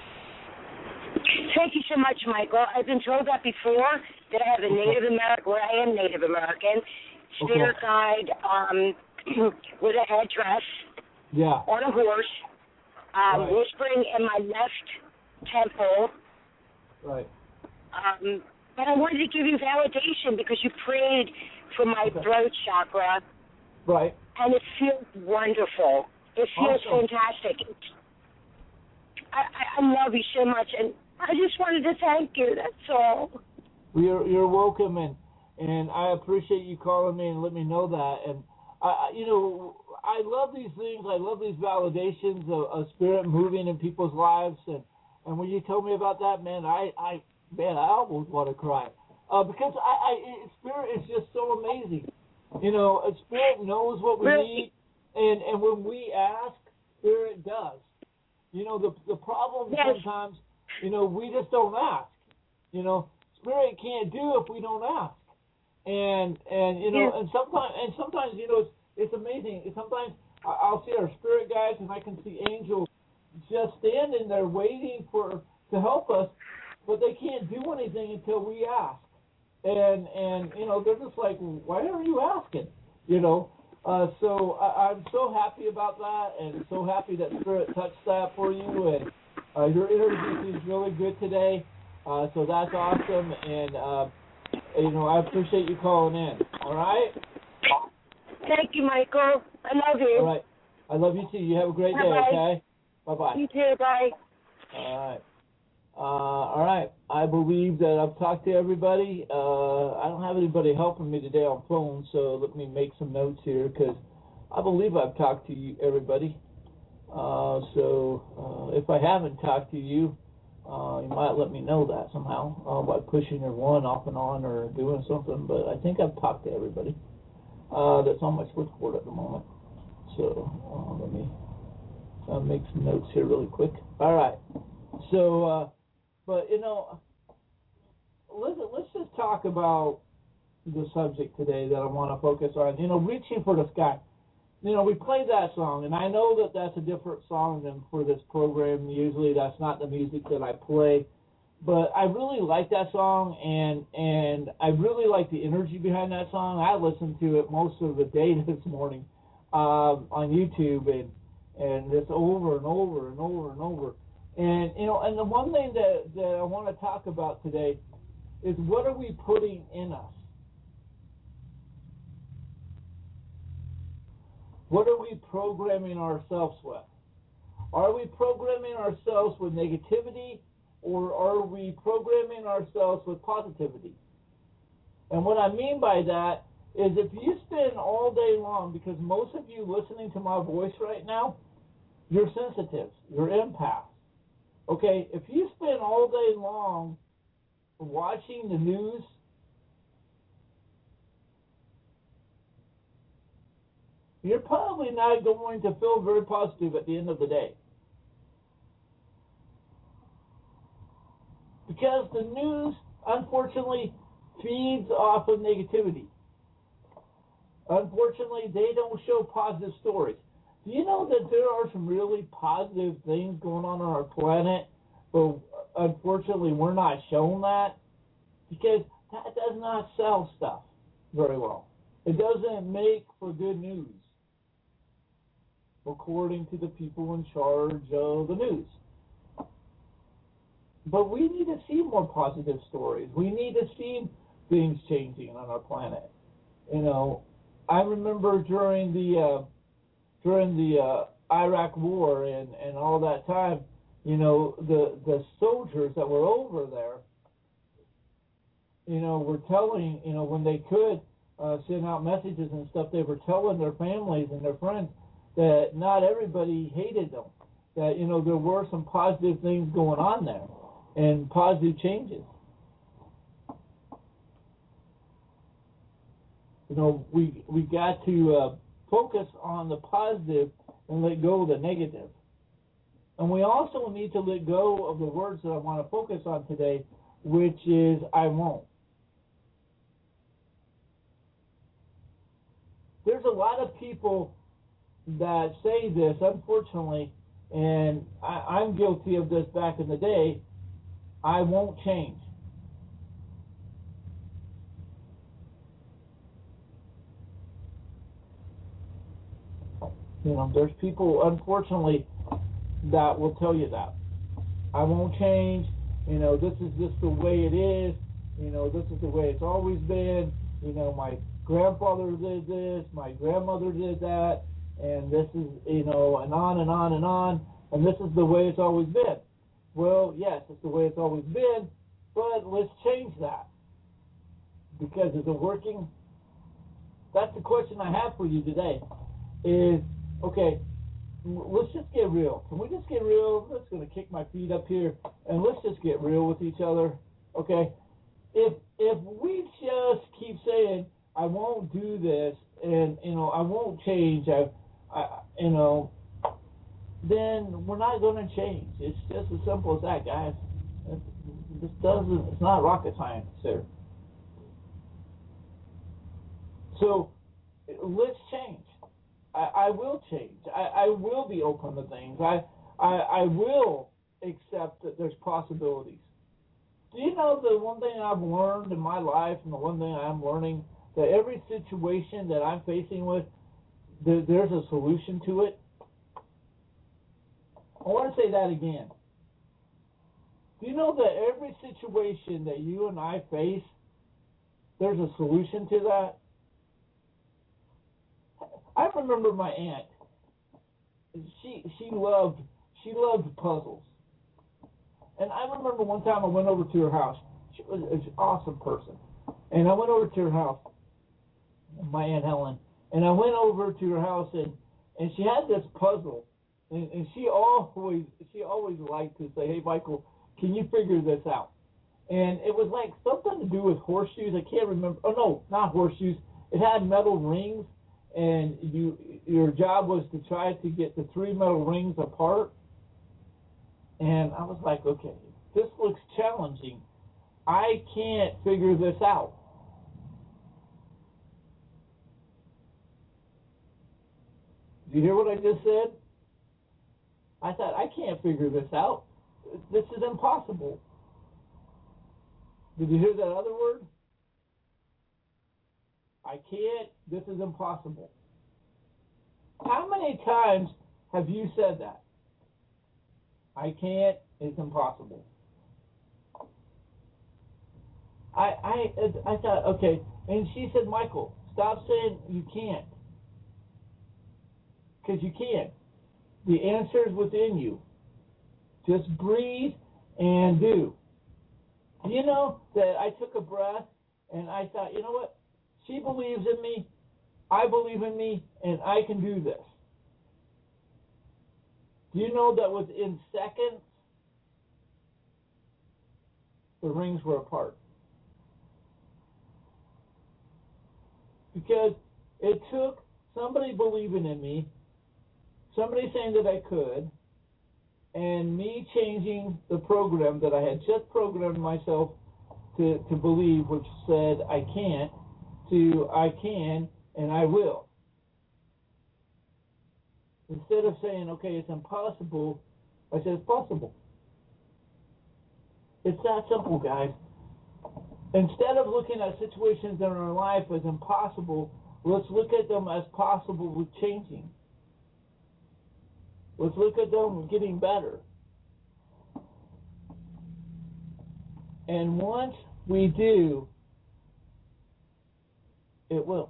Thank you so much, Michael. I've been told that before, that I have a Native American, well, I am Native American, spirit Okay. guide um, with a headdress, Yeah. on a horse, um, Right. whispering in my left temple. Right. Um, but I wanted to give you validation because you prayed for my Okay. throat chakra, Right. and it feels wonderful. It feels Awesome. fantastic. It's, I, I, I love you so much, and I just wanted to thank you. That's all. You're you're welcome, and and I appreciate you calling me and let me know that. And I, I- you know, I love these things. I love these validations of, of spirit moving in people's lives. And and when you told me about that, man, I I man, I almost want to cry uh, because I, I it, spirit is just so amazing. You know, a spirit knows what we Really? need, and and when we ask, spirit does. You know, the the problem Yes. sometimes, you know, we just don't ask. You know, spirit can't do if we don't ask. And and you know, Yeah. and sometimes and sometimes you know, it's it's amazing. Sometimes I- I'll see our spirit guides, and I can see angels just standing there waiting for to help us, but they can't do anything until we ask. And and you know, they're just like, why are you asking? You know. Uh, so I, I'm so happy about that, and so happy that Spirit touched that for you. And uh, your interview seems really good today, uh, so that's awesome. And uh, you know, I appreciate you calling in. All right. Thank you, Michael. I love you. All right. I love you too. You have a great day. Bye-bye. Okay. Bye bye. You too. Bye. All right. Uh, all right. I believe that I've talked to everybody. Uh, I don't have anybody helping me today on phone, so let me make some notes here because I believe I've talked to you, everybody. Uh, so uh, if I haven't talked to you, uh, you might let me know that somehow uh, by pushing your one off and on or doing something. But I think I've talked to everybody uh, that's on my switchboard at the moment. So uh, let me uh, make some notes here really quick. All right. So. Uh, But, you know, let's, let's just talk about the subject today that I want to focus on. You know, Reaching for the Sky. You know, we played that song, and I know that that's a different song than for this program. Usually that's not the music that I play. But I really like that song, and and I really like the energy behind that song. I listened to it most of the day this morning um, on YouTube, and, and just over and over and over and over. And, you know, and the one thing that, that I want to talk about today is what are we putting in us? What are we programming ourselves with? Are we programming ourselves with negativity, or are we programming ourselves with positivity? And what I mean by that is if you spend all day long, because most of you listening to my voice right now, you're sensitives, you're empaths. Okay, if you spend all day long watching the news, you're probably not going to feel very positive at the end of the day. Because the news, unfortunately, feeds off of negativity. Unfortunately, they don't show positive stories. Do you know that there are some really positive things going on on our planet, but unfortunately we're not shown that? Because that does not sell stuff very well. It doesn't make for good news, according to the people in charge of the news. But we need to see more positive stories. We need to see things changing on our planet. You know, I remember during the uh, during the uh, Iraq War and, and all that time, you know, the the soldiers that were over there, you know, were telling, you know, when they could uh, send out messages and stuff, they were telling their families and their friends that not everybody hated them. That, you know, there were some positive things going on there and positive changes. You know, we we got to uh, focus on the positive and let go of the negative. And we also need to let go of the words that I want to focus on today, which is I won't. There's a lot of people that say this, unfortunately, and I, I'm guilty of this back in the day, I won't change. You know, there's people, unfortunately, that will tell you that. I won't change. You know, this is just the way it is. You know, this is the way it's always been. You know, my grandfather did this, my grandmother did that, and this is, you know, and on and on and on, and this is the way it's always been. Well, yes, it's the way it's always been, but let's change that. Because is it working? That's the question I have for you today is, okay, let's just get real. Can we just get real? I'm just going to kick my feet up here, and let's just get real with each other, okay? If if we just keep saying, I won't do this, and, you know, I won't change, I, I you know, then we're not going to change. It's just as simple as that, guys. It, this doesn't, it's not rocket science here. So let's change. I, I will change. I, I will be open to things. I, I I will accept that there's possibilities. Do you know the one thing I've learned in my life, and the one thing I'm learning, that every situation that I'm facing with, there, there's a solution to it? I want to say that again. Do you know that every situation that you and I face, there's a solution to that? I remember my aunt. She she loved she loved puzzles, and I remember one time I went over to her house. She was an awesome person, and I went over to her house, my Aunt Helen, and I went over to her house, and, and she had this puzzle, and, and she always she always liked to say, "Hey, Michael, can you figure this out?" And it was like something to do with horseshoes. I can't remember. Oh no, not horseshoes. It had metal rings. And you, your job was to try to get the three metal rings apart. And I was like, okay, this looks challenging. I can't figure this out. Did you hear what I just said? I thought, I can't figure this out. This is impossible. Did you hear that other word? I can't, this is impossible. How many times have you said that? I can't, it's impossible. I I I thought, okay, and she said, Michael, stop saying you can't. Because you can. The answer is within you. Just breathe and do. Do you know that I took a breath and I thought, you know what? She believes in me, I believe in me, and I can do this. Do you know that within seconds, the rings were apart? Because it took somebody believing in me, somebody saying that I could, and me changing the program that I had just programmed myself to, to believe, which said I can't, to I can and I will. Instead of saying, okay, it's impossible, I said it's possible. It's that simple, guys. Instead of looking at situations in our life as impossible, let's look at them as possible with changing. Let's look at them getting better. And once we do, it will.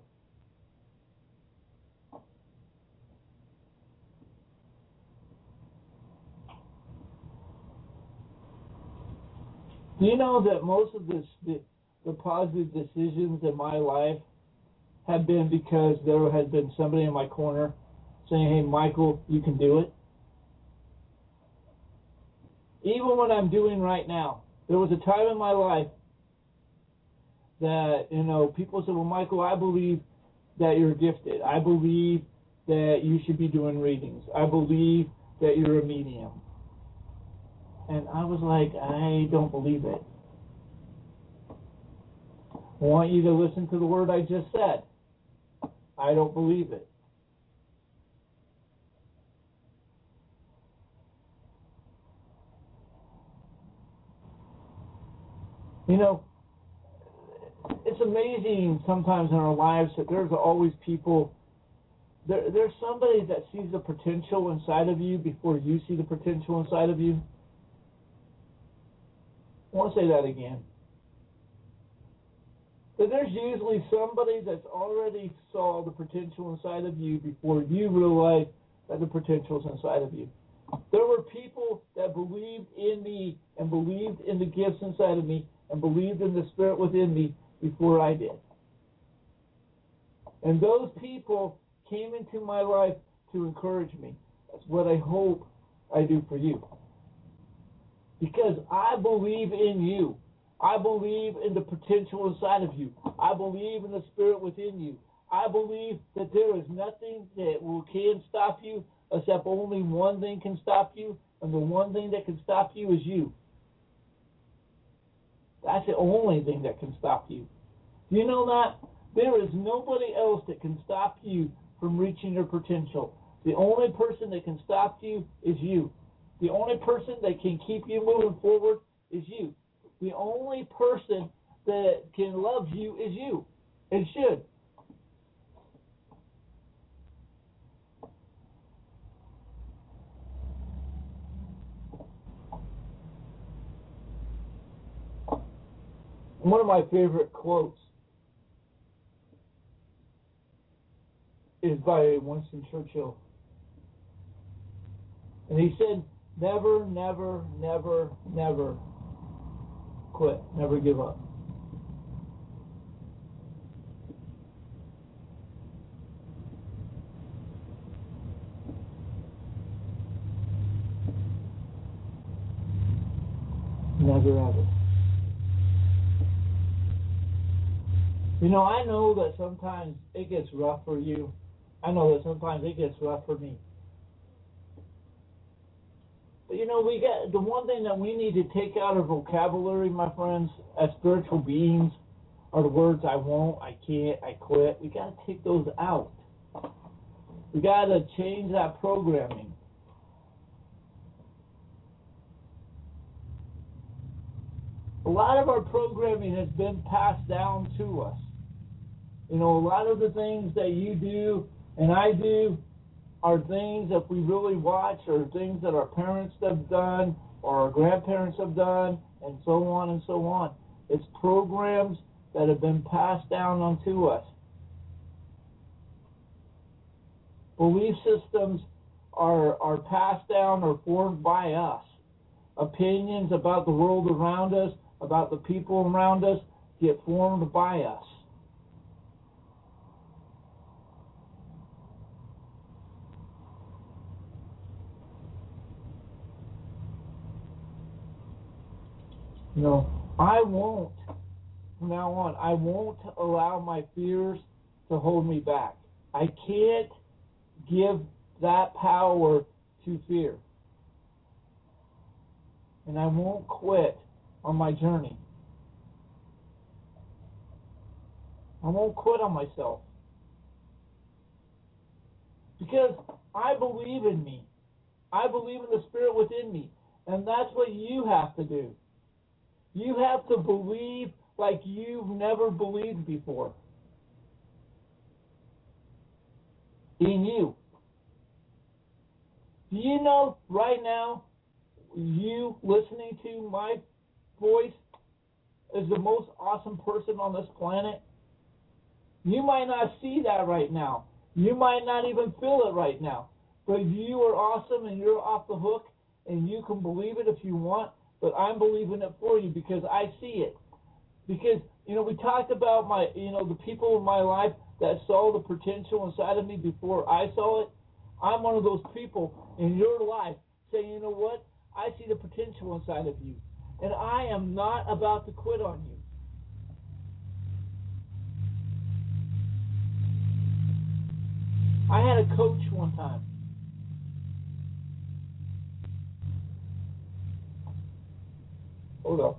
Do you know that most of this, the, the positive decisions in my life have been because there has been somebody in my corner saying, hey, Michael, you can do it? Even what I'm doing right now, there was a time in my life that, you know, people said, well, Michael, I believe that you're gifted. I believe that you should be doing readings. I believe that you're a medium. And I was like, I don't believe it. I want you to listen to the word I just said. I don't believe it. You know, it's amazing sometimes in our lives that there's always people, there, there's somebody that sees the potential inside of you before you see the potential inside of you. I want to say that again. That there's usually somebody that's already saw the potential inside of you before you realize that the potential's inside of you. There were people that believed in me and believed in the gifts inside of me and believed in the spirit within me before I did. And those people came into my life to encourage me. That's what I hope I do for you. Because I believe in you. I believe in the potential inside of you. I believe in the spirit within you. I believe that there is nothing that will, can stop you except only one thing can stop you, and the one thing that can stop you is you. That's the only thing that can stop you. Do you know that? There is nobody else that can stop you from reaching your potential. The only person that can stop you is you. The only person that can keep you moving forward is you. The only person that can love you is you. It should. One of my favorite quotes is by Winston Churchill. And he said, never, never, never, never quit. Never give up. Never ever. You know, I know that sometimes it gets rough for you. I know that sometimes it gets rough for me. But you know, we got the one thing that we need to take out of vocabulary, my friends, as spiritual beings, are the words I won't, I can't, I quit. We got to take those out. We got to change that programming. A lot of our programming has been passed down to us. You know, a lot of the things that you do and I do are things that we really watch, or things that our parents have done or our grandparents have done, and so on and so on. It's programs that have been passed down onto us. Belief systems are, are passed down or formed by us. Opinions about the world around us, about the people around us, get formed by us. You know, I won't, from now on, I won't allow my fears to hold me back. I can't give that power to fear. And I won't quit on my journey. I won't quit on myself. Because I believe in me. I believe in the spirit within me. And that's what you have to do. You have to believe like you've never believed before. In you. Do you know right now, you listening to my voice is the most awesome person on this planet? You might not see that right now. You might not even feel it right now. But you are awesome and you're off the hook, and you can believe it if you want. But I'm believing it for you because I see it. Because, you know, we talked about my, you know, the people in my life that saw the potential inside of me before I saw it. I'm one of those people in your life saying, you know what? I see the potential inside of you. And I am not about to quit on you. I had a coach one time. Hold on.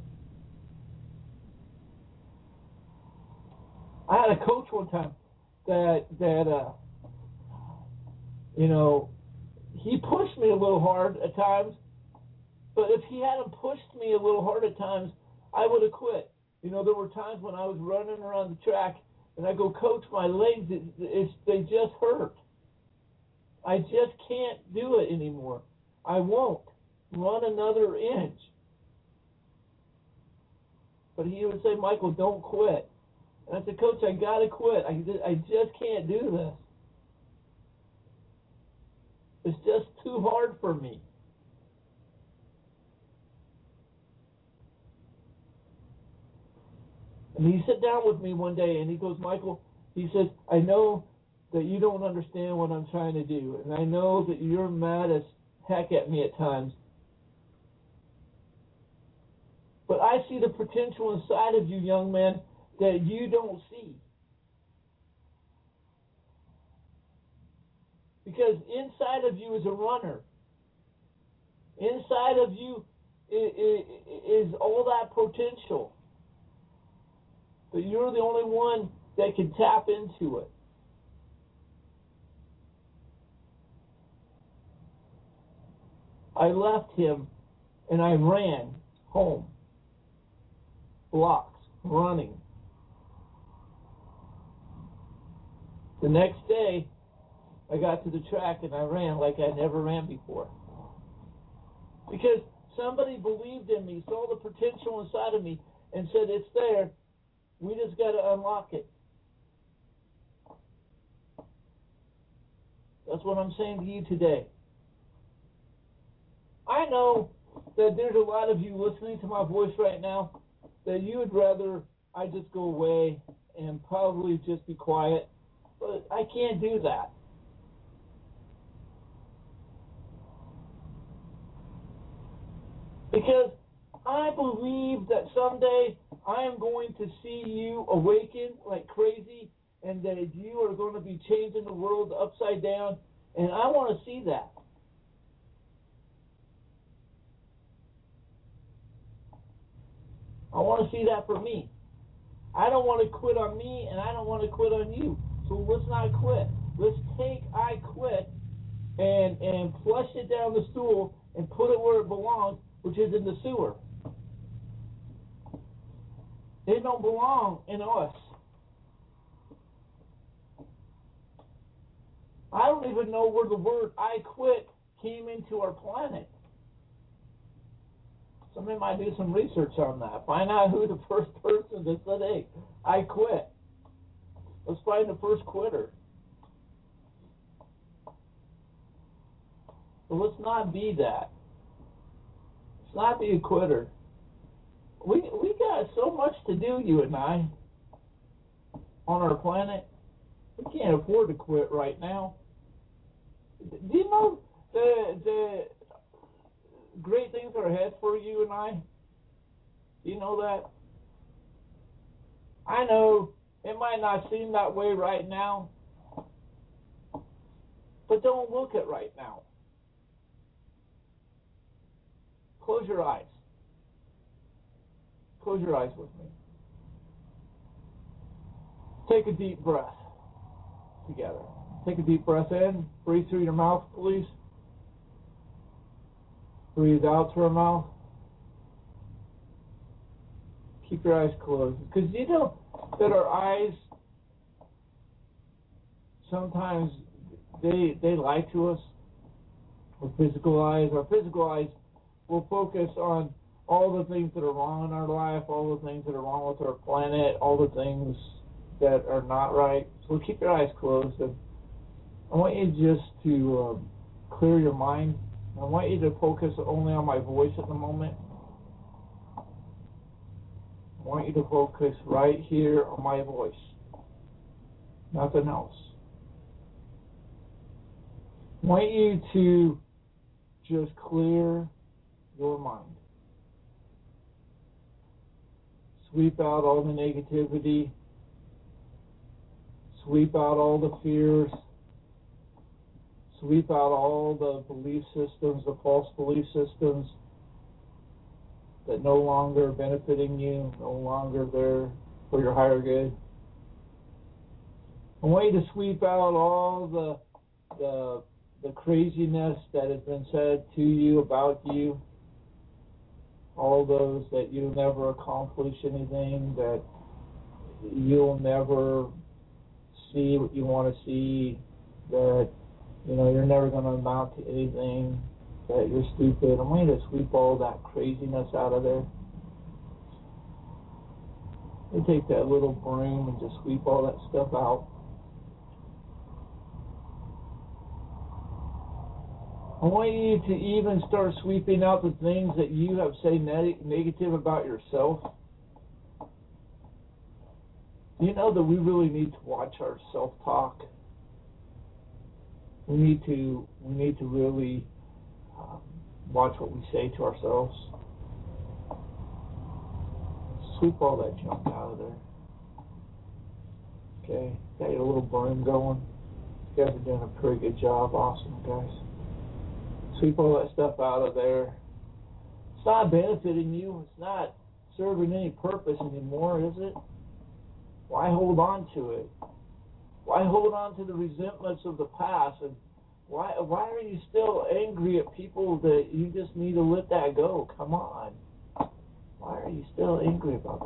I had a coach one time that that uh, you know, he pushed me a little hard at times, but if he hadn't pushed me a little hard at times, I would have quit. You know, there were times when I was running around the track and I go, Coach, my legs, it, it's, they just hurt. I just can't do it anymore. I won't run another inch. But he would say, Michael, don't quit. And I said, Coach, I got to quit. I, I just can't do this. It's just too hard for me. And he sat down with me one day and he goes, Michael, he says, I know that you don't understand what I'm trying to do. And I know that you're mad as heck at me at times. But I see the potential inside of you, young man, that you don't see. Because inside of you is a runner. Inside of you is all that potential. But you're the only one that can tap into it. I left him and I ran home. Blocks, running. The next day, I got to the track and I ran like I never ran before. Because somebody believed in me, saw the potential inside of me, and said, it's there. We just got to unlock it. That's what I'm saying to you today. I know that there's a lot of you listening to my voice right now that you would rather I just go away and probably just be quiet, but I can't do that. Because I believe that someday I am going to see you awaken like crazy and that you are going to be changing the world upside down, and I want to see that. I want to see that for me. I don't want to quit on me, and I don't want to quit on you. So let's not quit. Let's take I quit and and flush it down the stool and put it where it belongs, which is in the sewer. It don't belong in us. I don't even know where the word I quit came into our planet. Somebody might do some research on that. Find out who the first person that said, hey, I quit. Let's find the first quitter. But let's not be that. Let's not be a quitter. We we got so much to do, you and I, on our planet. We can't afford to quit right now. Do you know the the great things are ahead for you and I? Do you know that? I know it might not seem that way right now, but don't look at right now. Close your eyes. Close your eyes with me. Take a deep breath together. Take a deep breath in. Breathe through your mouth, please. Breathe out through your mouth. Keep your eyes closed. Because you know that our eyes, sometimes they they lie to us. Our physical eyes. Our physical eyes will focus on all the things that are wrong in our life, all the things that are wrong with our planet, all the things that are not right. So keep your eyes closed. And I want you just to um, clear your mind. I want you to focus only on my voice at the moment. I want you to focus right here on my voice. Nothing else. I want you to just clear your mind. Sweep out all the negativity. Sweep out all the fears. Sweep out all the belief systems, the false belief systems. that no longer are benefiting you, no longer there for your higher good. I want you to sweep out all the the the craziness that has been said to you, about you, all those that you'll never accomplish anything, that you'll never see what you want to see, that you know you're never going to amount to anything, that you're stupid. I want you to sweep all that craziness out of there. You take that little broom and just sweep all that stuff out. I want you to even start sweeping out the things that you have said neg- negative about yourself. You know that we really need to watch our self-talk. We need to we need to really um, watch what we say to ourselves. Sweep all that junk out of there. Okay, got your little broom going. You guys are doing a pretty good job. Awesome, guys. Sweep all that stuff out of there. It's not benefiting you. It's not serving any purpose anymore, is it? Why hold on to it? Why hold on to the resentments of the past? And why why are you still angry at people that you just need to let that go? Come on. Why are you still angry about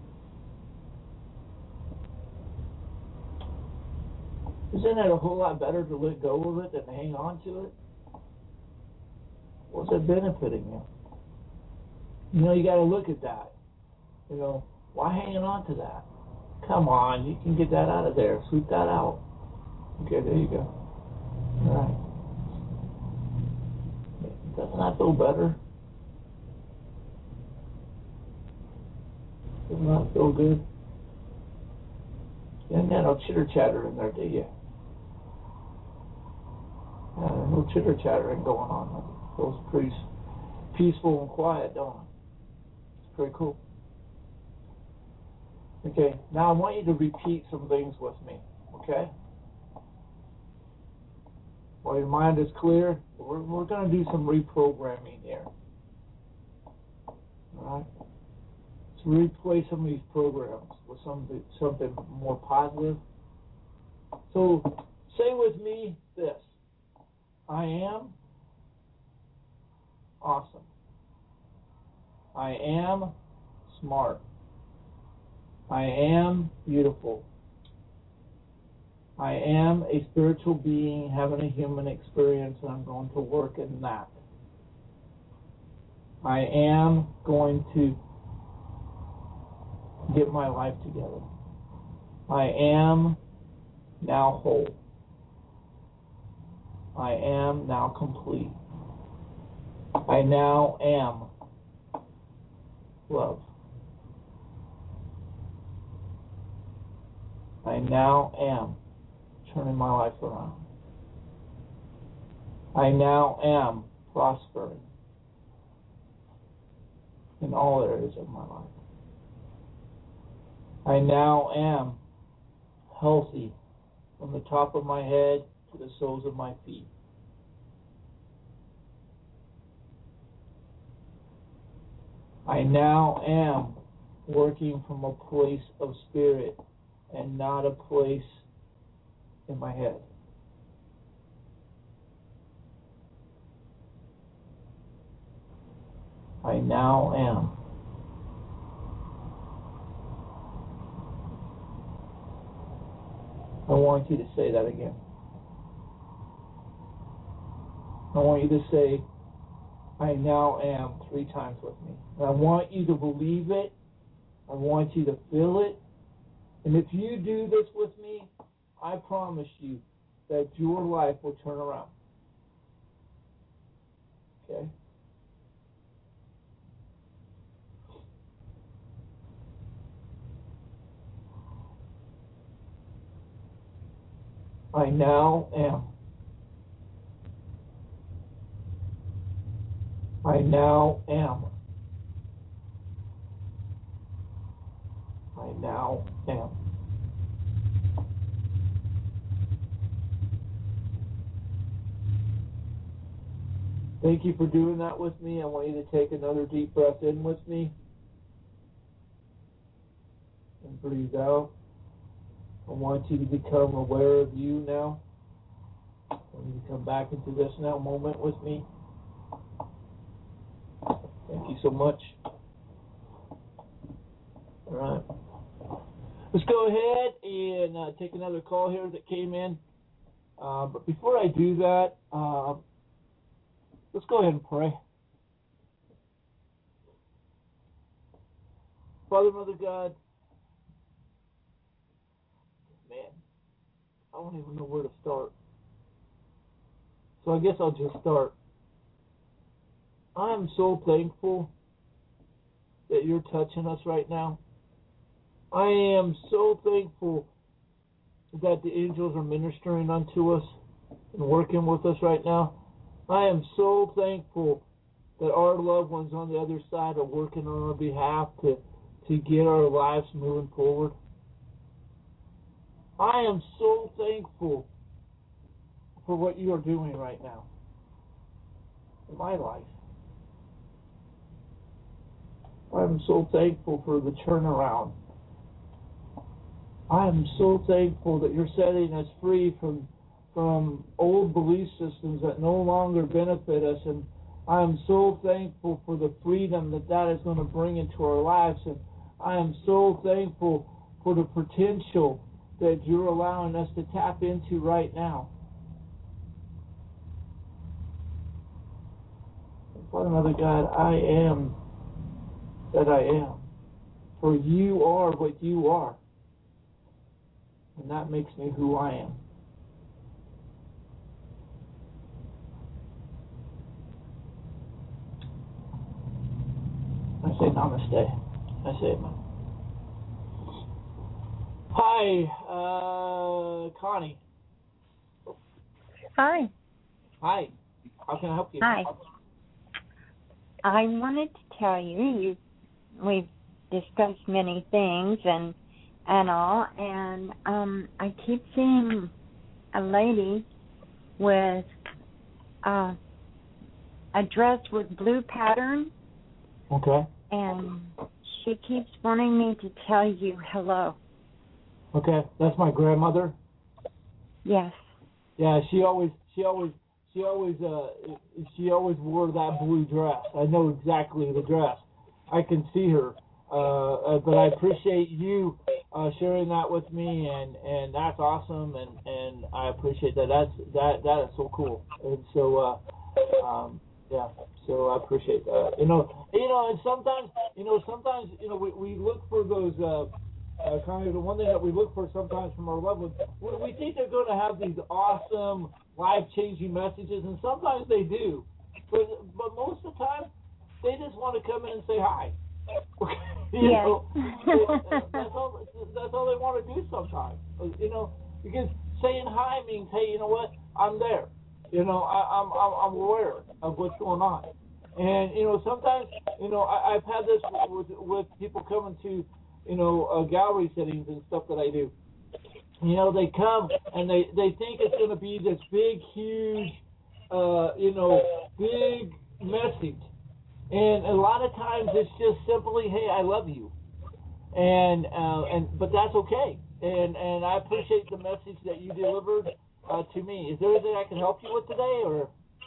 that? Isn't it a whole lot better to let go of it than to hang on to it? What's it benefiting you? You know, you got to look at that. You know, why hanging on to that? Come on, you can get that out of there. Sweep that out. Okay, there you go. All right. Doesn't that feel better? Doesn't that feel good? You haven't got no chitter chatter in there, do you? Yeah, there's no chitter chattering going on. It feels pretty peaceful and quiet, don't it? It's pretty cool. Okay, now I want you to repeat some things with me, okay? While your mind is clear, we're, we're going to do some reprogramming here. All right? So replace some of these programs with something, something more positive. So say with me this. I am awesome. I am smart. I am beautiful. I am a spiritual being having a human experience, and I'm going to work in that. I am going to get my life together. I am now whole. I am now complete. I now am love. I now am turning my life around. I now am prospering in all areas of my life. I now am healthy from the top of my head to the soles of my feet. I now am working from a place of spirit and not a place in my head. I now am. I want you to say that again. I want you to say, I now am, three times with me. And I want you to believe it. I want you to feel it. And if you do this with me, I promise you that your life will turn around. Okay? I now am. I now am. I now am. Thank you for doing that with me. I want you to take another deep breath in with me. And breathe out. I want you to become aware of you now. I want you to come back into this now moment with me. Thank you so much. All right. Let's go ahead and uh, take another call here that came in. Uh, but before I do that, uh, let's go ahead and pray. Father, Mother God, man, I don't even know where to start. So I guess I'll just start. I am so thankful that you're touching us right now. I am so thankful that the angels are ministering unto us and working with us right now. I am so thankful that our loved ones on the other side are working on our behalf to, to get our lives moving forward. I am so thankful for what you are doing right now in my life. I am so thankful for the turnaround. I am so thankful that you're setting us free from from old belief systems that no longer benefit us, and I am so thankful for the freedom that that is going to bring into our lives, and I am so thankful for the potential that you're allowing us to tap into right now. Father, Mother God, I am that I am, for you are what you are. And that makes me who I am. I say namaste. I say amen. Hi, uh, Connie. Hi. Hi. How can I help you? Hi. I wanted to tell you, you we've discussed many things and and all, and um, I keep seeing a lady with uh, a dress with blue pattern. Okay. And she keeps wanting me to tell you hello. Okay, that's my grandmother. Yes. Yeah, she always, she always, she always, uh, she always wore that blue dress. I know exactly the dress. I can see her. Uh, uh, but I appreciate you uh, sharing that with me, and, and that's awesome, and, and I appreciate that. That's that that is so cool, and so uh, um, yeah, so I appreciate that. You know, you know, and sometimes, you know, sometimes, you know, we, we look for those. Uh, uh, kind of the one thing that we look for sometimes from our loved ones, we, we think they're going to have these awesome, life-changing messages, and sometimes they do, but but most of the time, they just want to come in and say hi. you yes. know, that's all. That's all they want to do sometimes. You know, because saying hi means, hey, you know what? I'm there. You know, I, I'm I'm I'm aware of what's going on. And you know, sometimes, you know, I, I've had this with with people coming to, you know, uh, gallery settings and stuff that I do. You know, they come and they they think it's going to be this big, huge, uh, you know, big message. And a lot of times it's just simply, hey, I love you, and uh, and but that's okay. And and I appreciate the message that you delivered uh, to me. Is there anything I can help you with today, or?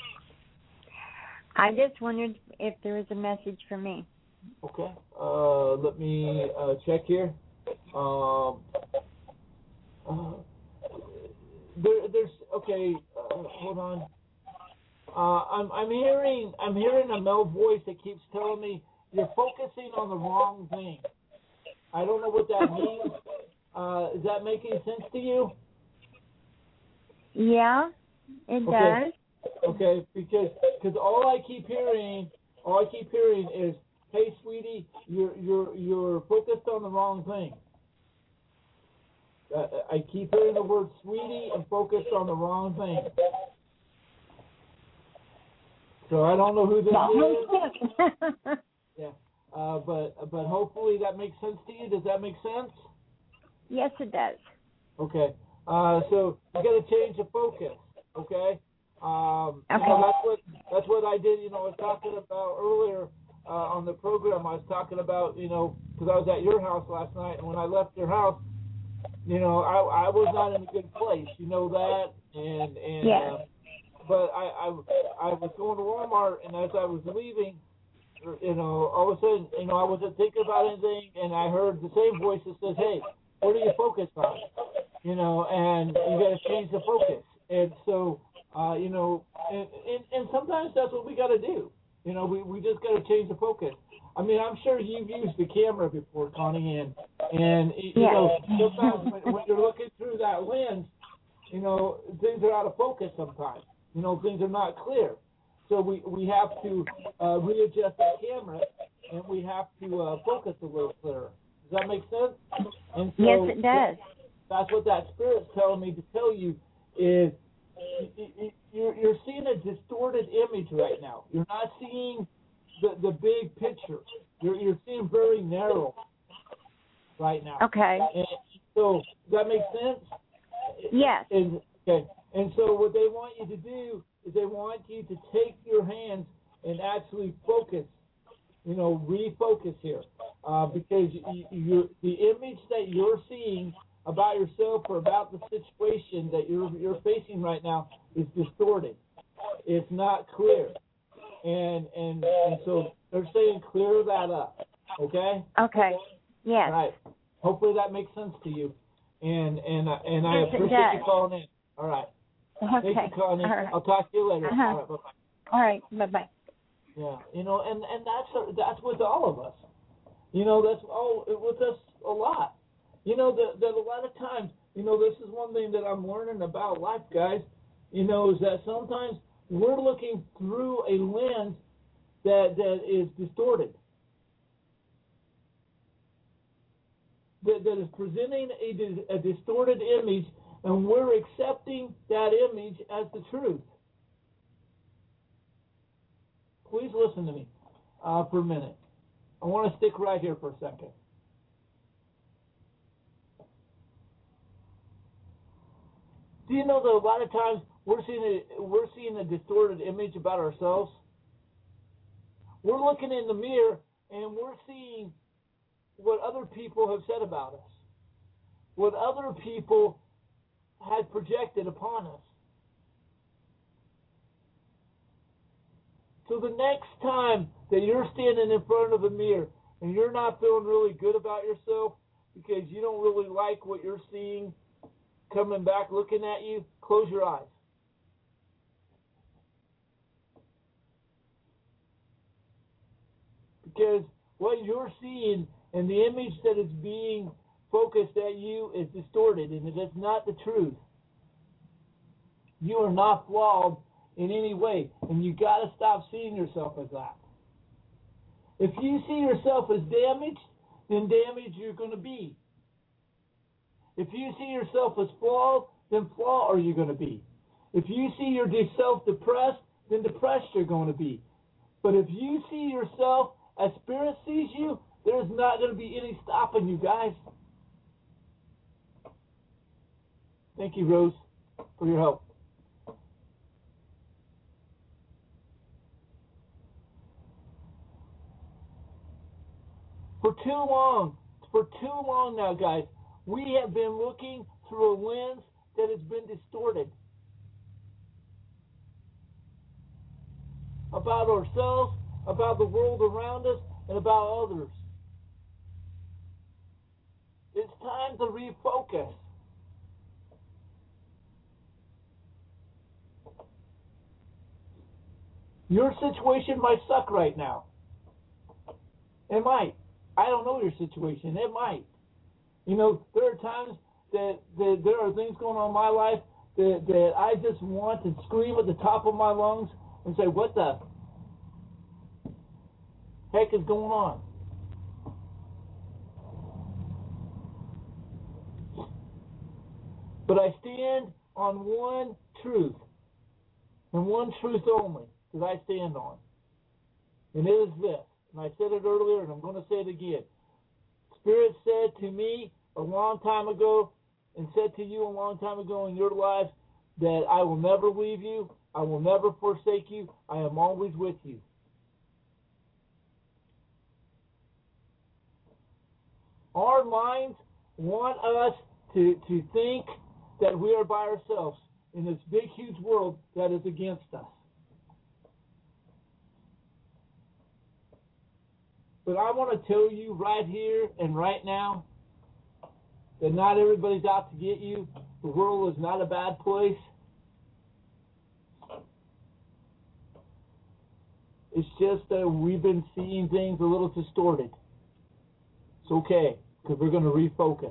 I just wondered if there was a message for me. Okay. Uh, let me uh, check here. Um, uh, there, there's okay. Uh, hold on. Uh, I'm I'm hearing I'm hearing a male voice that keeps telling me you're focusing on the wrong thing. I don't know what that means. Uh, is that making sense to you? Yeah, it okay. does. Okay, because because all I keep hearing all I keep hearing is, hey, sweetie, you're you're you're focused on the wrong thing. Uh, I keep hearing the word sweetie and focused on the wrong thing. So I don't know who this is. yeah, uh, but but hopefully that makes sense to you. Does that make sense? Yes, it does. Okay. Uh, so you got to change the focus. Okay. Um, okay. You know, that's what that's what I did. You know, I was talking about earlier uh, on the program. I was talking about, you know, because I was at your house last night, and when I left your house, you know, I I was not in a good place. You know that, and and. Yeah. Uh, but I, I I was going to Walmart, and as I was leaving, you know, all of a sudden, you know, I wasn't thinking about anything, and I heard the same voice that says, "Hey, what are you focused on?" You know, and you got to change the focus. And so, uh, you know, and, and and sometimes that's what we got to do. You know, we we just got to change the focus. I mean, I'm sure you've used the camera before, Connie, and and you yeah. know, sometimes when, when you're looking through that lens, you know, things are out of focus sometimes. You know, things are not clear. So we, we have to uh, readjust the camera, and we have to uh, focus a little clearer. Does that make sense? And so yes, it does. That's what that Spirit's telling me to tell you is you're, you're seeing a distorted image right now. You're not seeing the, the big picture. You're, you're seeing very narrow right now. Okay. And so does that make sense? Yes. And, okay. And so what they want you to do is they want you to take your hands and actually focus, you know, refocus here. Uh, because you, you, the image that you're seeing about yourself or about the situation that you're, you're facing right now is distorted. It's not clear. And, and, and so they're saying clear that up, okay? Okay, yes. All right. Hopefully that makes sense to you. And, and, and I yes, appreciate you calling in. All right. Okay. Thank you, Connie. Right. I'll talk to you later. Uh-huh. All right, bye-bye. All right, bye-bye. Yeah, you know, and, and that's that's with all of us. You know, that's all with us a lot. You know, that, that a lot of times, you know, this is one thing that I'm learning about life, guys, you know, is that sometimes we're looking through a lens that, that is distorted, that, that is presenting a, a distorted image, and we're accepting that image as the truth. Please listen to me uh, for a minute. I want to stick right here for a second. Do you know that a lot of times we're seeing a, we're seeing a distorted image about ourselves? We're looking in the mirror and we're seeing what other people have said about us, what other people had projected upon us. So the next time that you're standing in front of a mirror and you're not feeling really good about yourself because you don't really like what you're seeing coming back looking at you, close your eyes. Because what you're seeing and the image that is being focused at you is distorted, and it is not the truth. You are not flawed in any way, and you got to stop seeing yourself as that. If you see yourself as damaged, then damaged you're going to be. If you see yourself as flawed, then flawed are you going to be. If you see yourself depressed, then depressed you're going to be. But if you see yourself as Spirit sees you, there's not going to be any stopping you, guys. Thank you, Rose, for your help. For too long, for too long now, guys, we have been looking through a lens that has been distorted about ourselves, about the world around us, and about others. It's time to refocus. Your situation might suck right now. It might. I don't know your situation. It might. You know, there are times that, that there are things going on in my life that, that I just want to scream at the top of my lungs and say, what the heck is going on? But I stand on one truth, and one truth only, that I stand on. And it is this. And I said it earlier, and I'm going to say it again. Spirit said to me a long time ago, and said to you a long time ago in your lives, that I will never leave you, I will never forsake you. I am always with you. Our minds want us to, to think that we are by ourselves in this big, huge world that is against us. But I want to tell you right here and right now that not everybody's out to get you. The world is not a bad place. It's just that we've been seeing things a little distorted. It's okay, because we're going to refocus.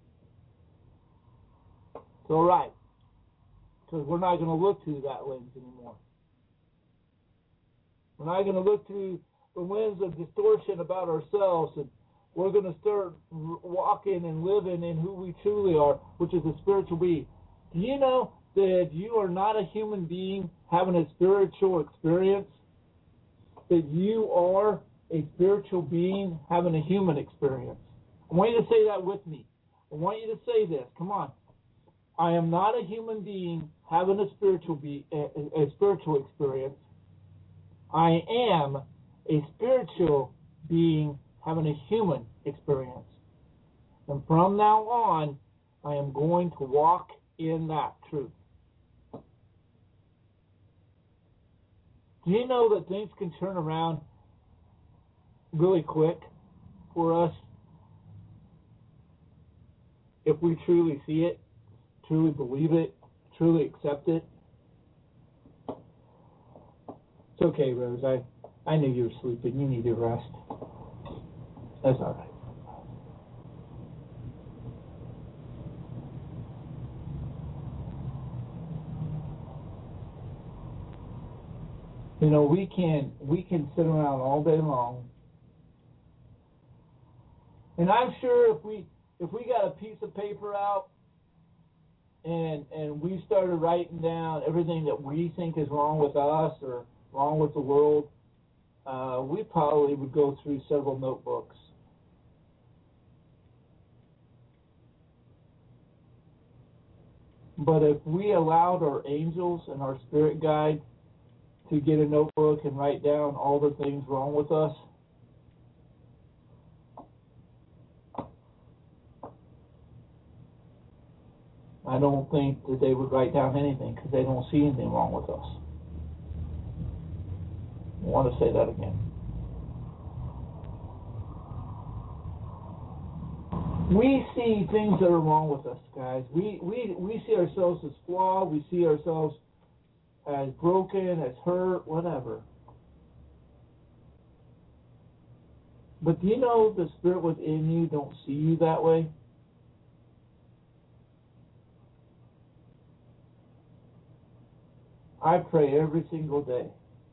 It's all right, because we're not going to look through that lens anymore. We're not going to look through the lens of distortion about ourselves, and we're going to start walking and living in who we truly are, which is a spiritual being. Do you know that you are not a human being having a spiritual experience? That you are a spiritual being having a human experience. I want you to say that with me. I want you to say this. Come on. I am not a human being having a spiritual be a, a spiritual experience. I am a spiritual being having a human experience. And from now on, I am going to walk in that truth. Do you know that things can turn around really quick for us if we truly see it, truly believe it, truly accept it? It's okay, Rose. I, I knew you were sleeping. You need to rest. That's all right. You know, we can we can sit around all day long, and I'm sure if we if we got a piece of paper out and and we started writing down everything that we think is wrong with us or wrong with the world, uh, we probably would go through several notebooks. But if we allowed our angels and our spirit guide to get a notebook and write down all the things wrong with us, I don't think that they would write down anything because they don't see anything wrong with us. I want to say that again. We see things that are wrong with us, guys. We, we, we see ourselves as flawed. We see ourselves as broken, as hurt, whatever. But do you know the spirit within you don't see you that way? I pray every single day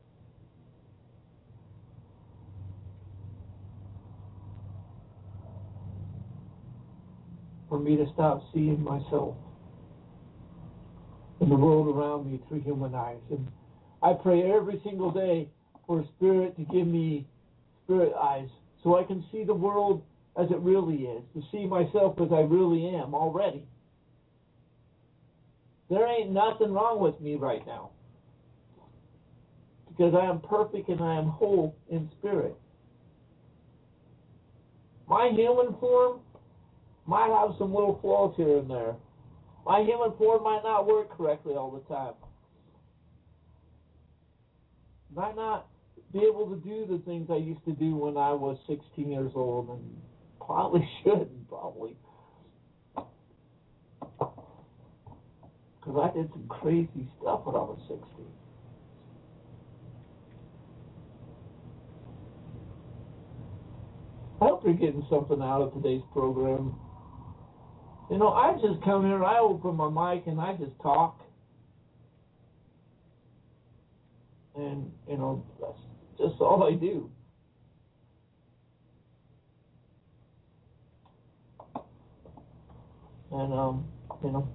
for me to stop seeing myself in the world around me through human eyes. And I pray every single day for Spirit to give me spirit eyes so I can see the world as it really is, to see myself as I really am already. There ain't nothing wrong with me right now because I am perfect and I am whole in spirit. My human form might have some little flaws here and there. My human form might not work correctly all the time. Might not be able to do the things I used to do when I was sixteen years old, and probably shouldn't, probably. Because I did some crazy stuff when I was sixteen. I hope you're getting something out of today's program. You know, I just come here, I open my mic, and I just talk. And, you know, that's just all I do. And, um, you know,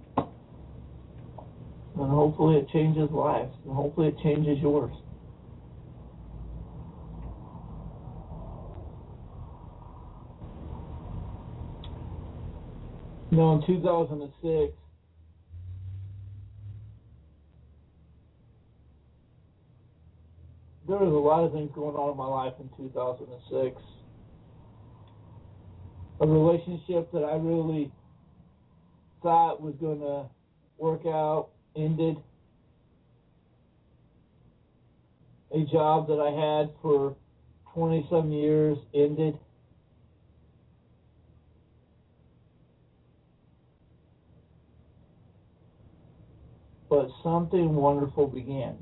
and hopefully it changes lives, and hopefully it changes yours. You know, in two thousand six, there was a lot of things going on in my life in two thousand six. A relationship that I really thought was going to work out ended. A job that I had for twenty-some years ended. But something wonderful began.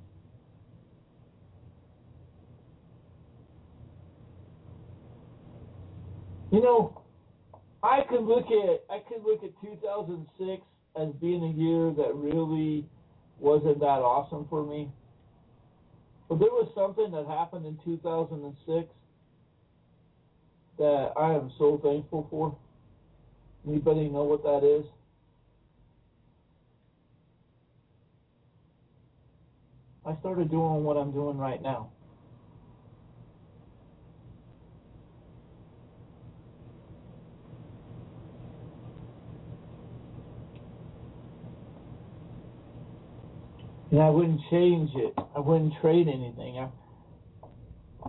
You know, I could look at I could look at two thousand six as being a year that really wasn't that awesome for me. But there was something that happened in two thousand six that I am so thankful for. Anybody know what that is? I started doing what I'm doing right now. And I wouldn't change it. I wouldn't trade anything. I,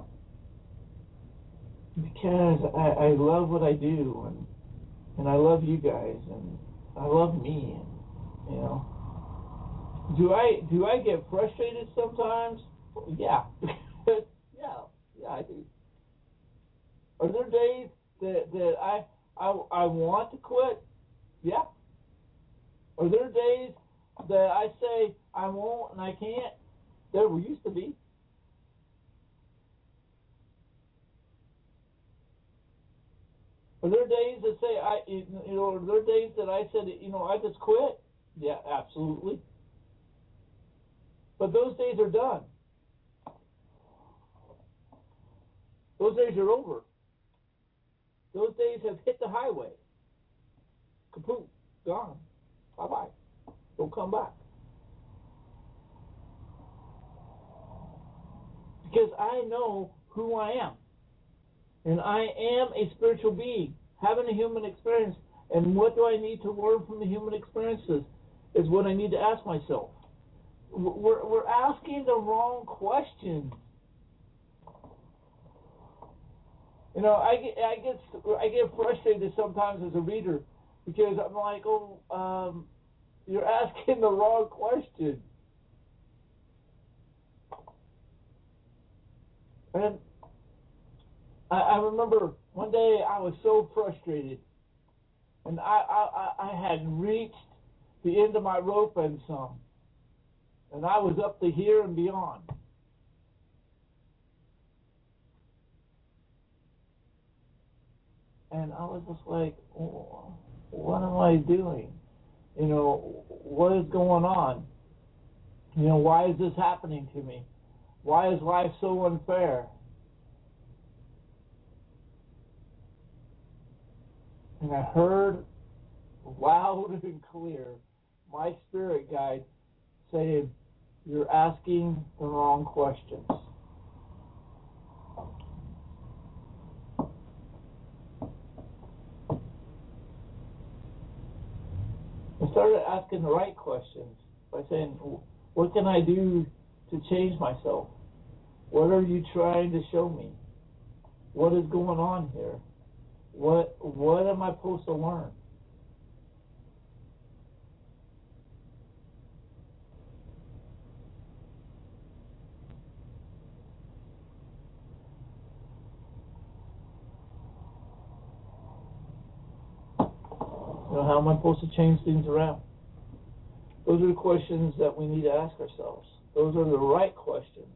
because I, I love what I do, and and I love you guys, and I love me, and, you know. Do I do I get frustrated sometimes? Yeah. yeah, yeah, I do. Are there days that, that I, I I want to quit? Yeah. Are there days that I say I won't and I can't? There used to be. Are there days that say I you know are there days that I said you know I just quit? Yeah, absolutely. But those days are done. Those days are over. Those days have hit the highway. Kaput, gone. Bye-bye. Don't come back. Because I know who I am. And I am a spiritual being, having a human experience. And what do I need to learn from the human experiences is what I need to ask myself. We're, we're asking the wrong questions. You know, I get, I get, I get frustrated sometimes as a reader because I'm like, oh, um, you're asking the wrong question. And I, I remember one day I was so frustrated, and I, I, I had reached the end of my rope and some. And I was up to here and beyond. And I was just like, oh, what am I doing? You know, what is going on? You know, why is this happening to me? Why is life so unfair? And I heard loud and clear my spirit guide saying, you're asking the wrong questions. I started asking the right questions by saying, what can I do to change myself? What are you trying to show me? What is going on here? What what am I supposed to learn? You know, how am I supposed to change things around? Those are the questions that we need to ask ourselves. Those are the right questions.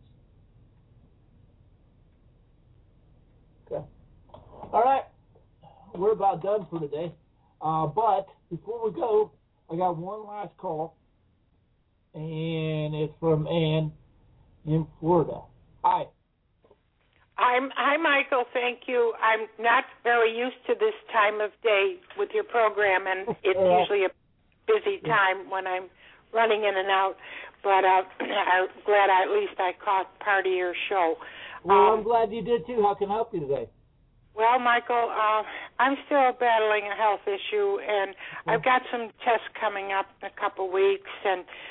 Okay. All right. We're about done for today. Uh, but before we go, I got one last call, and it's from Ann in Florida. Hi. I'm, hi, Michael. Thank you. I'm not very used to this time of day with your program, and it's usually a busy time when I'm running in and out. But uh, I'm glad I, at least I caught part of your show. Well, um, I'm glad you did, too. How can I help you today? Well, Michael, uh, I'm still battling a health issue, and I've got some tests coming up in a couple weeks, and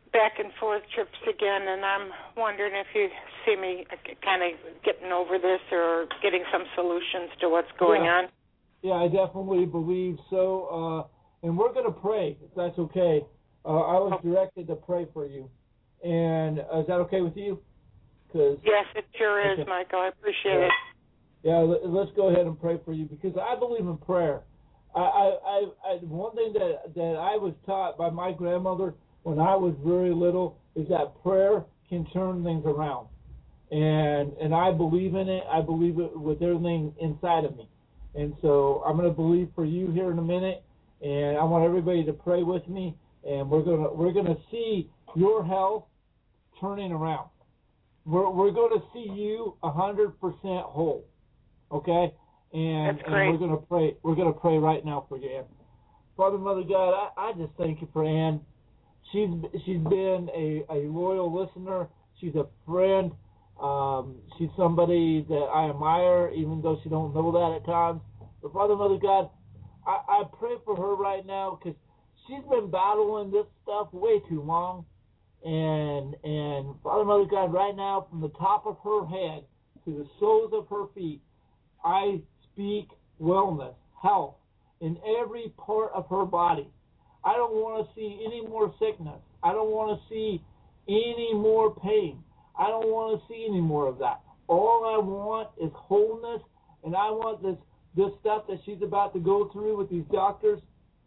back and forth trips again, and I'm wondering if you see me kind of getting over this or getting some solutions to what's going yeah. on. Yeah, I definitely believe so. Uh, and we're going to pray, if that's okay. Uh, I was directed to pray for you. And uh, is that okay with you? Cause, yes, it sure is, okay. Michael. I appreciate yeah. it. Yeah, let's go ahead and pray for you because I believe in prayer. I, I, I, I one thing that that I was taught by my grandmother when I was very little is that prayer can turn things around, and and I believe in it. I believe it with everything inside of me, and so I'm going to believe for you here in a minute, and I want everybody to pray with me, and we're gonna we're gonna see your health turning around. We're we're going to see you a hundred percent whole. Okay, and, and we're gonna pray. We're gonna pray right now for you, Ann. Father, Mother God, I, I just thank you for Ann. She's she's been a, a loyal listener. She's a friend. Um, she's somebody that I admire, even though she don't know that at times. But Father, Mother God, I, I pray for her right now because she's been battling this stuff way too long. And and Father, Mother God, right now, from the top of her head to the soles of her feet, I speak wellness, health, in every part of her body. I don't want to see any more sickness. I don't want to see any more pain. I don't want to see any more of that. All I want is wholeness, and I want this this stuff that she's about to go through with these doctors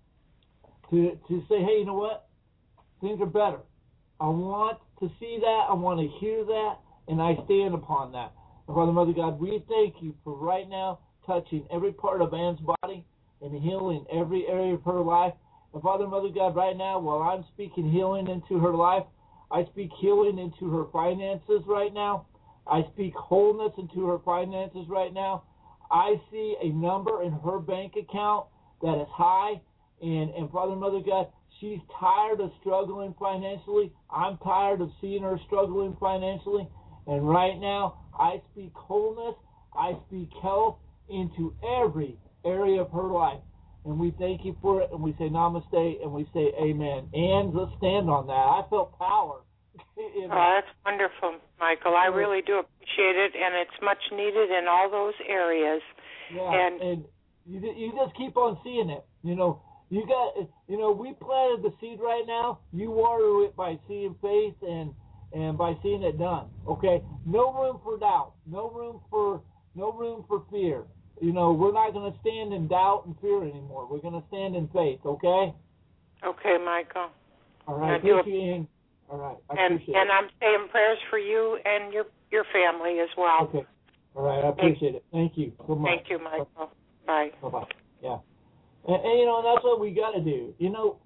to, to say, hey, you know what? Things are better. I want to see that. I want to hear that, and I stand upon that. Father, Mother God, we thank you for right now touching every part of Ann's body and healing every area of her life. And Father, Mother God, right now, while I'm speaking healing into her life, I speak healing into her finances right now. I speak wholeness into her finances right now. I see a number in her bank account that is high. And, and Father, Mother God, she's tired of struggling financially. I'm tired of seeing her struggling financially. And right now, I speak wholeness, I speak health into every area of her life. And we thank you for it, and we say namaste, and we say amen. And let's stand on that. I felt power. Oh, that's wonderful, Michael. I really do appreciate it, and it's much needed in all those areas. Yeah, and, and you, you just keep on seeing it. You know, you got, you know, we planted the seed right now. You water it by seeing faith and and by seeing it done. Okay, no room for doubt, no room for no room for fear. You know, we're not going to stand in doubt and fear anymore. We're going to stand in faith. Okay. Okay, Michael. All right. Thank you, Ian. All right. I and appreciate and it. I'm saying prayers for you and your your family as well. Okay. All right. I appreciate it. Thank you so much. Thank you, Michael. Bye. Bye bye. Yeah. And, and you know, that's what we got to do. You know,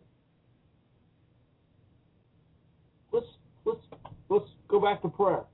let's let's let's go back to prayer.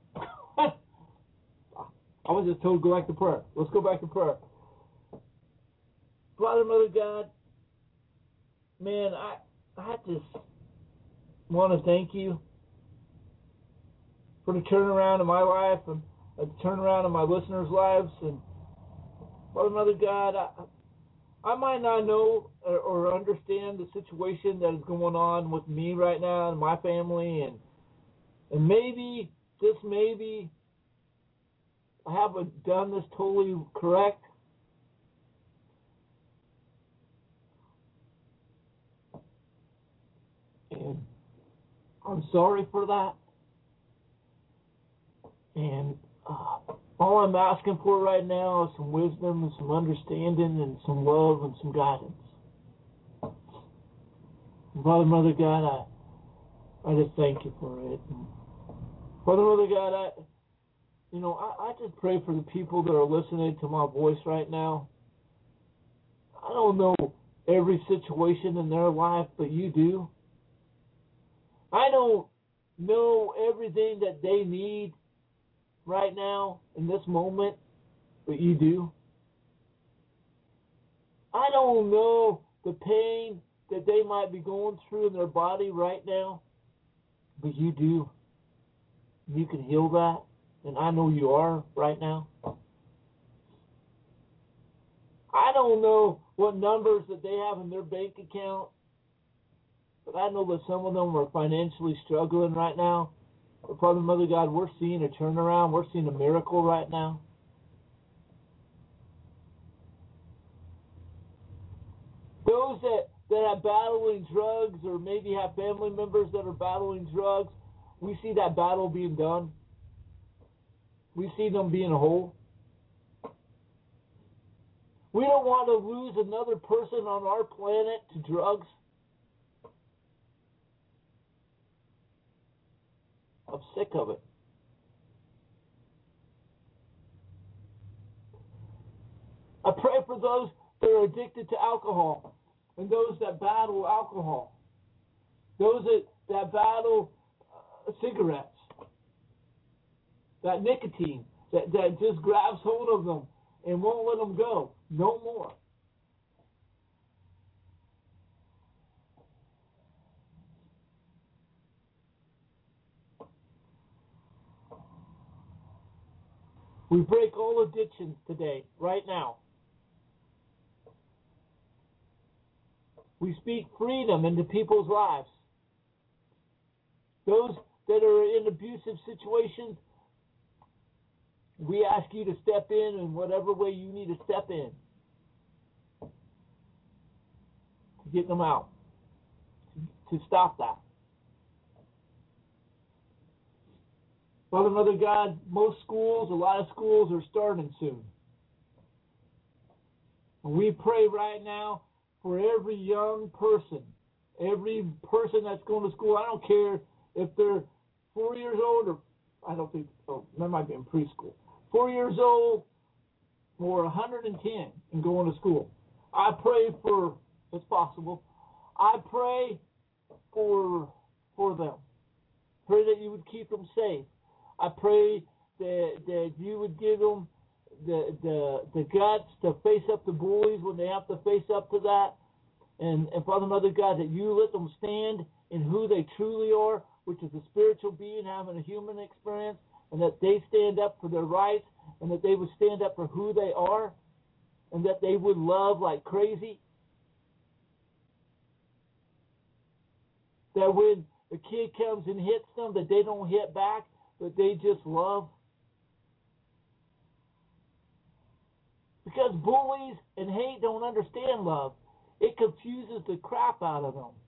I was just told to go back to prayer. Let's go back to prayer. Father, Mother God, man, I I just want to thank you for the turnaround in my life and the turnaround in my listeners' lives. And Father, Mother God, I, I might not know or, or understand the situation that is going on with me right now and my family, and and maybe, just maybe, I haven't done this totally correct. And I'm sorry for that. And uh, all I'm asking for right now is some wisdom and some understanding and some love and some guidance. And Father, Mother God, I, I just thank you for it. And Father, Mother God, I, you know, I, I just pray for the people that are listening to my voice right now. I don't know every situation in their life, but you do. I don't know everything that they need right now in this moment, but you do. I don't know the pain that they might be going through in their body right now, but you do. You can heal that, and I know you are right now. I don't know what numbers that they have in their bank account, but I know that some of them are financially struggling right now. But Father, Mother God, we're seeing a turnaround. We're seeing a miracle right now. Those that, that are battling drugs or maybe have family members that are battling drugs, we see that battle being done. We see them being whole. We don't want to lose another person on our planet to drugs. I'm sick of it. I pray for those that are addicted to alcohol and those that battle alcohol, those that, that battle uh, cigarettes, that nicotine that, that just grabs hold of them and won't let them go. No more. We break all addictions today, right now. We speak freedom into people's lives. Those that are in abusive situations, we ask you to step in in whatever way you need to step in to get them out, to stop that. Father, Mother God, most schools, a lot of schools are starting soon. And we pray right now for every young person, every person that's going to school. I don't care if they're four years old or, I don't think, oh, that might be in preschool. Four years old or one hundred ten and going to school. I pray for, if possible, I pray for for them. Pray that you would keep them safe. I pray that that you would give them the the the guts to face up to bullies when they have to face up to that. And, and Father, Mother God, that you let them stand in who they truly are, which is a spiritual being having a human experience, and that they stand up for their rights, and that they would stand up for who they are, and that they would love like crazy. That when a kid comes and hits them, that they don't hit back, but they just love. Because bullies and hate don't understand love. It confuses the crap out of them.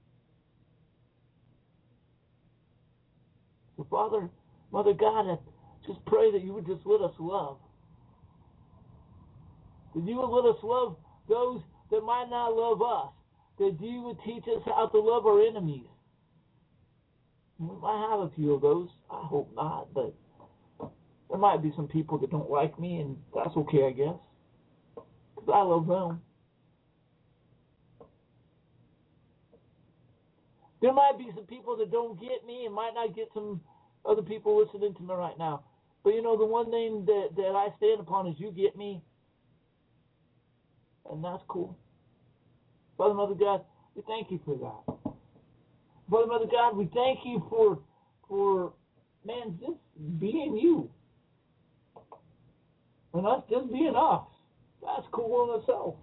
So Father, Mother God, I just pray that you would just let us love. That you would let us love those that might not love us. That you would teach us how to love our enemies. We might have a few of those. I hope not, but there might be some people that don't like me, and that's okay, I guess. Because I love them. There might be some people that don't get me and might not get some other people listening to me right now. But you know, the one thing that, that I stand upon is you get me. And that's cool. Father, Mother God, we thank you for that. Father, Mother God, we thank you for, for man, just being you. And us just being us. That's cool in itself.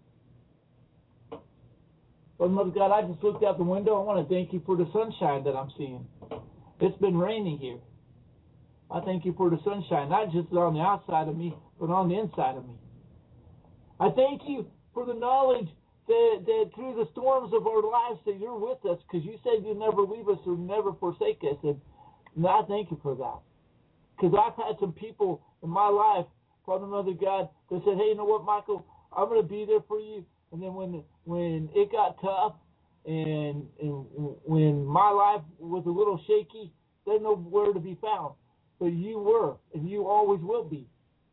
Father, Mother God, I just looked out the window. I want to thank you for the sunshine that I'm seeing. It's been raining here. I thank you for the sunshine, not just on the outside of me, but on the inside of me. I thank you for the knowledge that, that through the storms of our lives that you're with us, because you said you'd never leave us or never forsake us. And, and I thank you for that. Because I've had some people in my life, Father, Mother God, that said, hey, you know what, Michael, I'm going to be there for you. And then when when it got tough and, and when my life was a little shaky, there's nowhere to be found. But you were, and you always will be.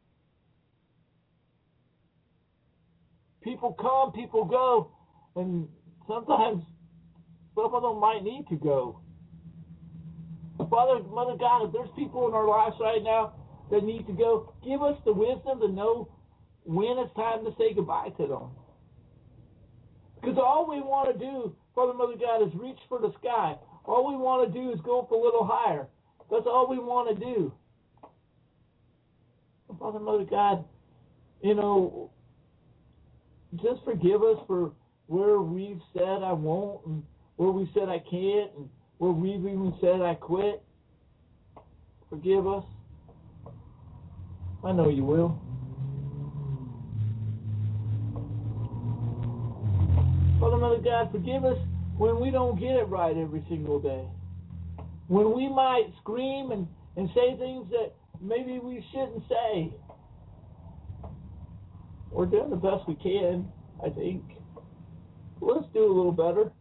People come, people go, and sometimes some of them might need to go. Father, Mother God, if there's people in our lives right now that need to go, give us the wisdom to know when it's time to say goodbye to them. Because all we want to do, Father, Mother God, is reach for the sky. All we want to do is go up a little higher. That's all we want to do. Father, Mother God, you know, just forgive us for where we've said I won't and where we said I can't and where we've even said I quit. Forgive us. I know you will. Father, Mother God, forgive us when we don't get it right every single day. When we might scream and, and say things that maybe we shouldn't say. We're doing the best we can, I think. Let's do a little better.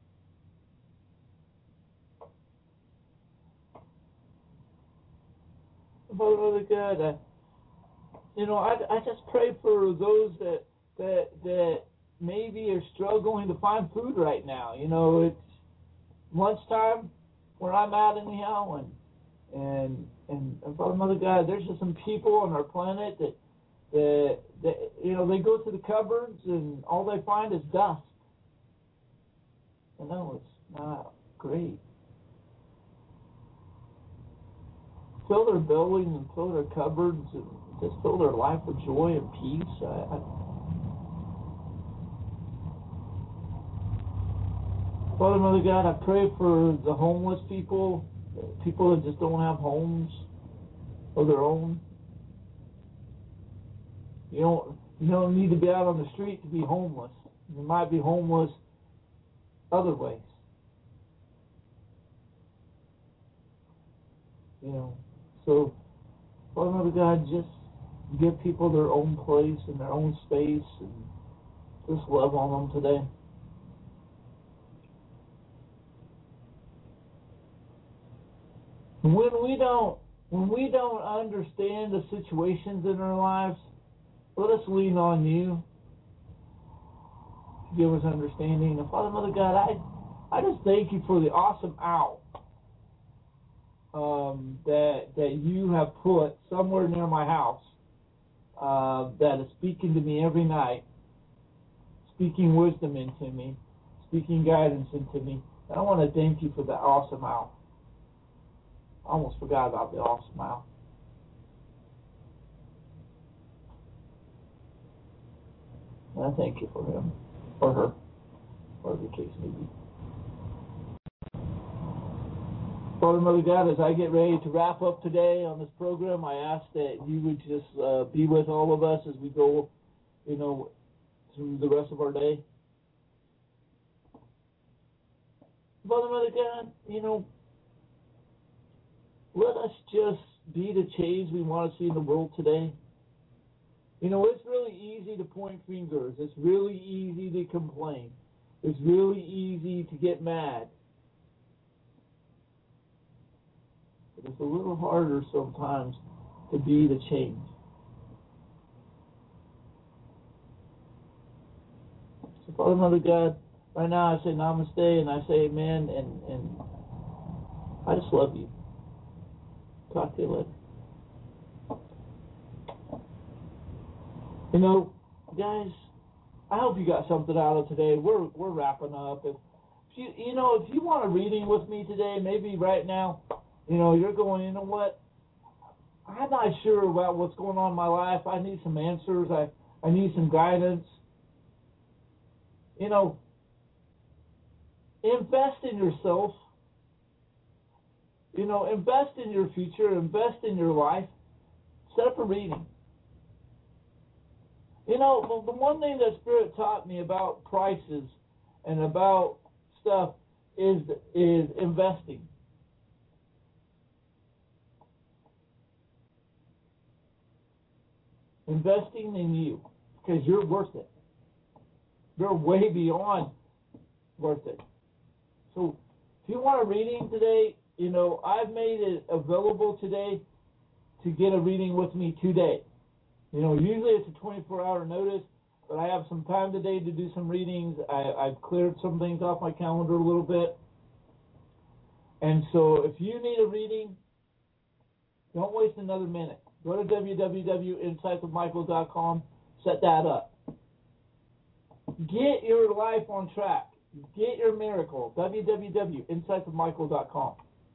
Father, Mother God, I, you know, I, I just pray for those that that that maybe are struggling to find food right now. You know, it's lunchtime where I'm at anyhow, and and and, and Father, Mother God, there's just some people on our planet that that that you know they go to the cupboards and all they find is dust. I know it's not great. Fill their buildings and fill their cupboards and just fill their life with joy and peace. I, I, Father, Mother God, I pray for the homeless people, people that just don't have homes of their own. You don't, you don't need to be out on the street to be homeless. You might be homeless other ways. You know, so, Father, Mother God, just give people their own place and their own space and just love on them today. When we don't, when we don't understand the situations in our lives, let us lean on you to give us understanding. And Father, Mother God, I, I just thank you for the awesome owl um, that that you have put somewhere near my house uh, that is speaking to me every night, speaking wisdom into me, speaking guidance into me. And I want to thank you for that awesome owl. I almost forgot about the awesome owl. And I thank you for him, or her, whatever the case may be. Father, Mother God, as I get ready to wrap up today on this program, I ask that you would just uh, be with all of us as we go, you know, through the rest of our day. Father, Mother God, you know, let us just be the change we want to see in the world today. You know, it's really easy to point fingers. It's really easy to complain. It's really easy to get mad. But it's a little harder sometimes to be the change. So, Father, Mother God, right now I say namaste and I say amen, and, and I just love you. Talk to you later. You know, guys, I hope you got something out of today. We're we're wrapping up. If you you know, if you want a reading with me today, maybe right now, you know, you're going, you know what? I'm not sure about what's going on in my life. I need some answers. I, I need some guidance. You know, invest in yourself. You know, invest in your future. Invest in your life. Set up a reading. You know, the, the one thing that Spirit taught me about prices and about stuff is is investing. Investing in you, because you're worth it. You're way beyond worth it. So if you want a reading today, you know, I've made it available today to get a reading with me today. You know, usually it's a twenty-four hour notice, but I have some time today to do some readings. I, I've cleared some things off my calendar a little bit. And so if you need a reading, don't waste another minute. Go to w w w dot insights with michael dot com, set that up. Get your life on track. Get your miracle. w w w dot insights with michael dot com.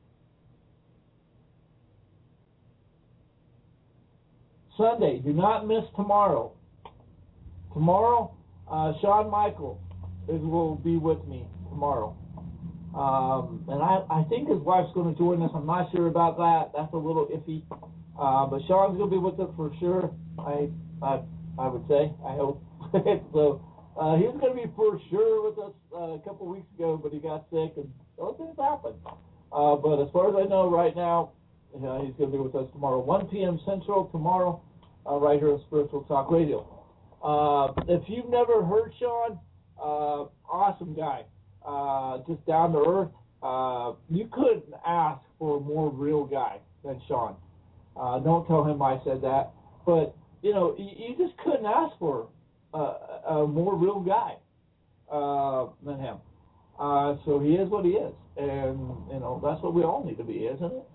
Sunday, do not miss tomorrow. Tomorrow, uh, Shawn Michaels is, will be with me tomorrow. Um, and I, I think his wife's going to join us. I'm not sure about that. That's a little iffy. Uh, but Sean's going to be with us for sure. I I, I would say. I hope. so uh, he was going to be for sure with us uh, a couple weeks ago, but he got sick and those things happen. Uh, but as far as I know right now, you know, he's going to be with us tomorrow, one p.m. Central tomorrow, uh, right here on Spiritual Talk Radio. Uh, if you've never heard Sean, uh, awesome guy. Uh, just down to earth. Uh, you couldn't ask for a more real guy than Sean. Uh, don't tell him I said that. But, you know, you, you just couldn't ask for uh, a more real guy uh, than him. Uh, so he is what he is. And, you know, that's what we all need to be, isn't it?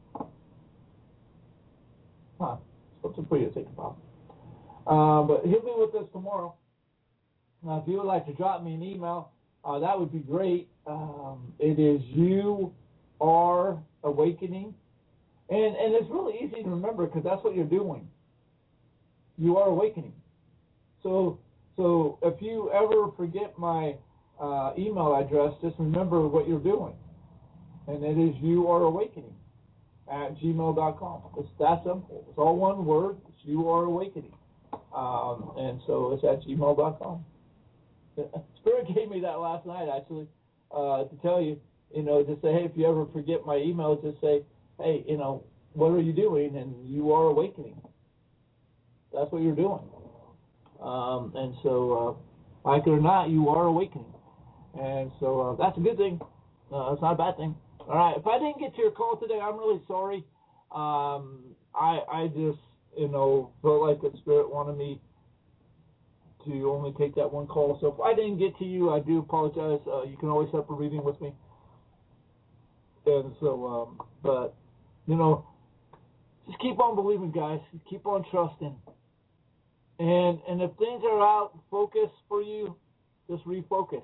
Huh. Something for you to think about. Uh, but he'll be with us tomorrow. Now, if you would like to drop me an email, Uh, that would be great. Um, it is You Are Awakening. And and it's really easy to remember because that's what you're doing. You are awakening. So so if you ever forget my uh, email address, just remember what you're doing. And it is You Are Awakening at gmail dot com. It's that simple. It's all one word. It's You Are Awakening. Um, and so it's at gmail dot com. Spirit gave me that last night, actually, uh, to tell you, you know, just say, hey, if you ever forget my email, just say, hey, you know, what are you doing? And you are awakening. That's what you're doing. Um, and so, uh, like it or not, you are awakening. And so uh, that's a good thing. Uh, it's not a bad thing. All right. If I didn't get to your call today, I'm really sorry. Um, I, I just, you know, felt like the Spirit wanted me to only take that one call. So if I didn't get to you, I do apologize. Uh, you can always have a reading with me. And so, um, but, you know, just keep on believing, guys. Keep on trusting. And and if things are out of focus for you, just refocus.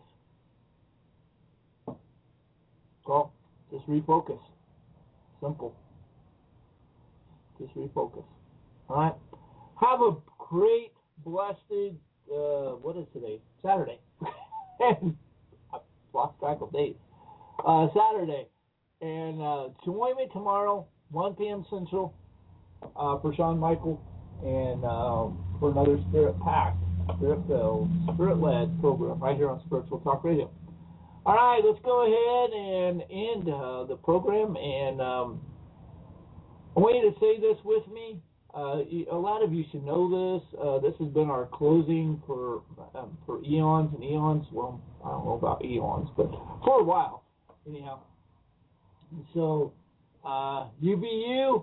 So, just refocus. Simple. Just refocus. All right? Have a great, blessed Uh, what is today? Saturday. I've lost track of days. Uh, Saturday. And uh, join me tomorrow, one p.m. Central, uh, for Sean Michael, and uh, for another Spirit-packed, Spirit-filled, Spirit-led program right here on Spiritual Talk Radio. All right, let's go ahead and end uh, the program. And um, I want you to say this with me. Uh, a lot of you should know this. Uh, this has been our closing for um, for eons and eons. Well, I don't know about eons, but for a while, anyhow. And so, uh, you be you,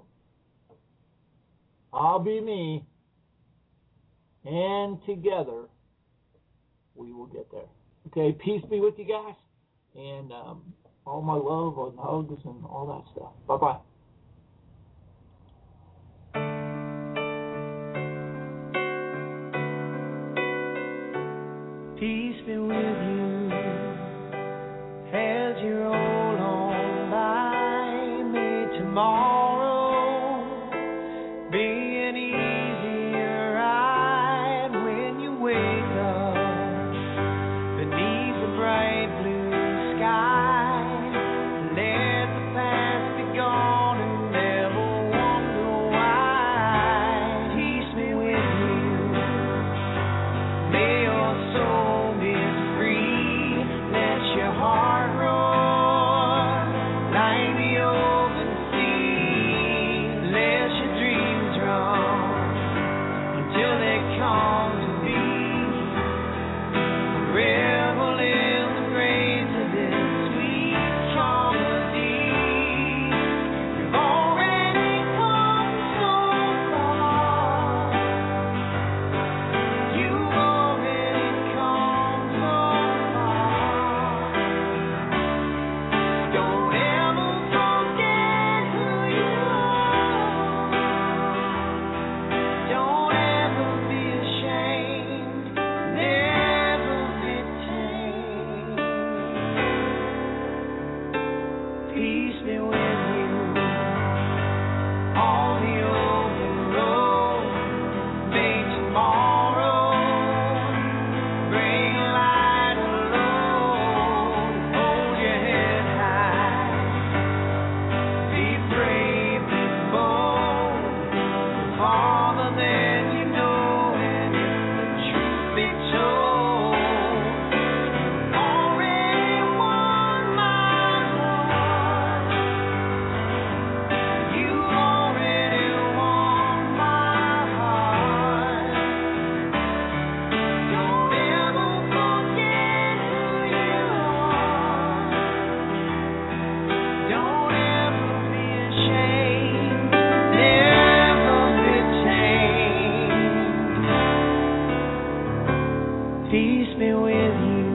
I'll be me, and together we will get there. Okay, peace be with you guys, and um, all my love and hugs and all that stuff. Bye-bye. Peace be with you as you roll on by. May tomorrow be an easier ride when you wake up beneath the bright blue sky. Let the past be gone and never wonder why. Peace be with you. May your soul be free. Peace be with you.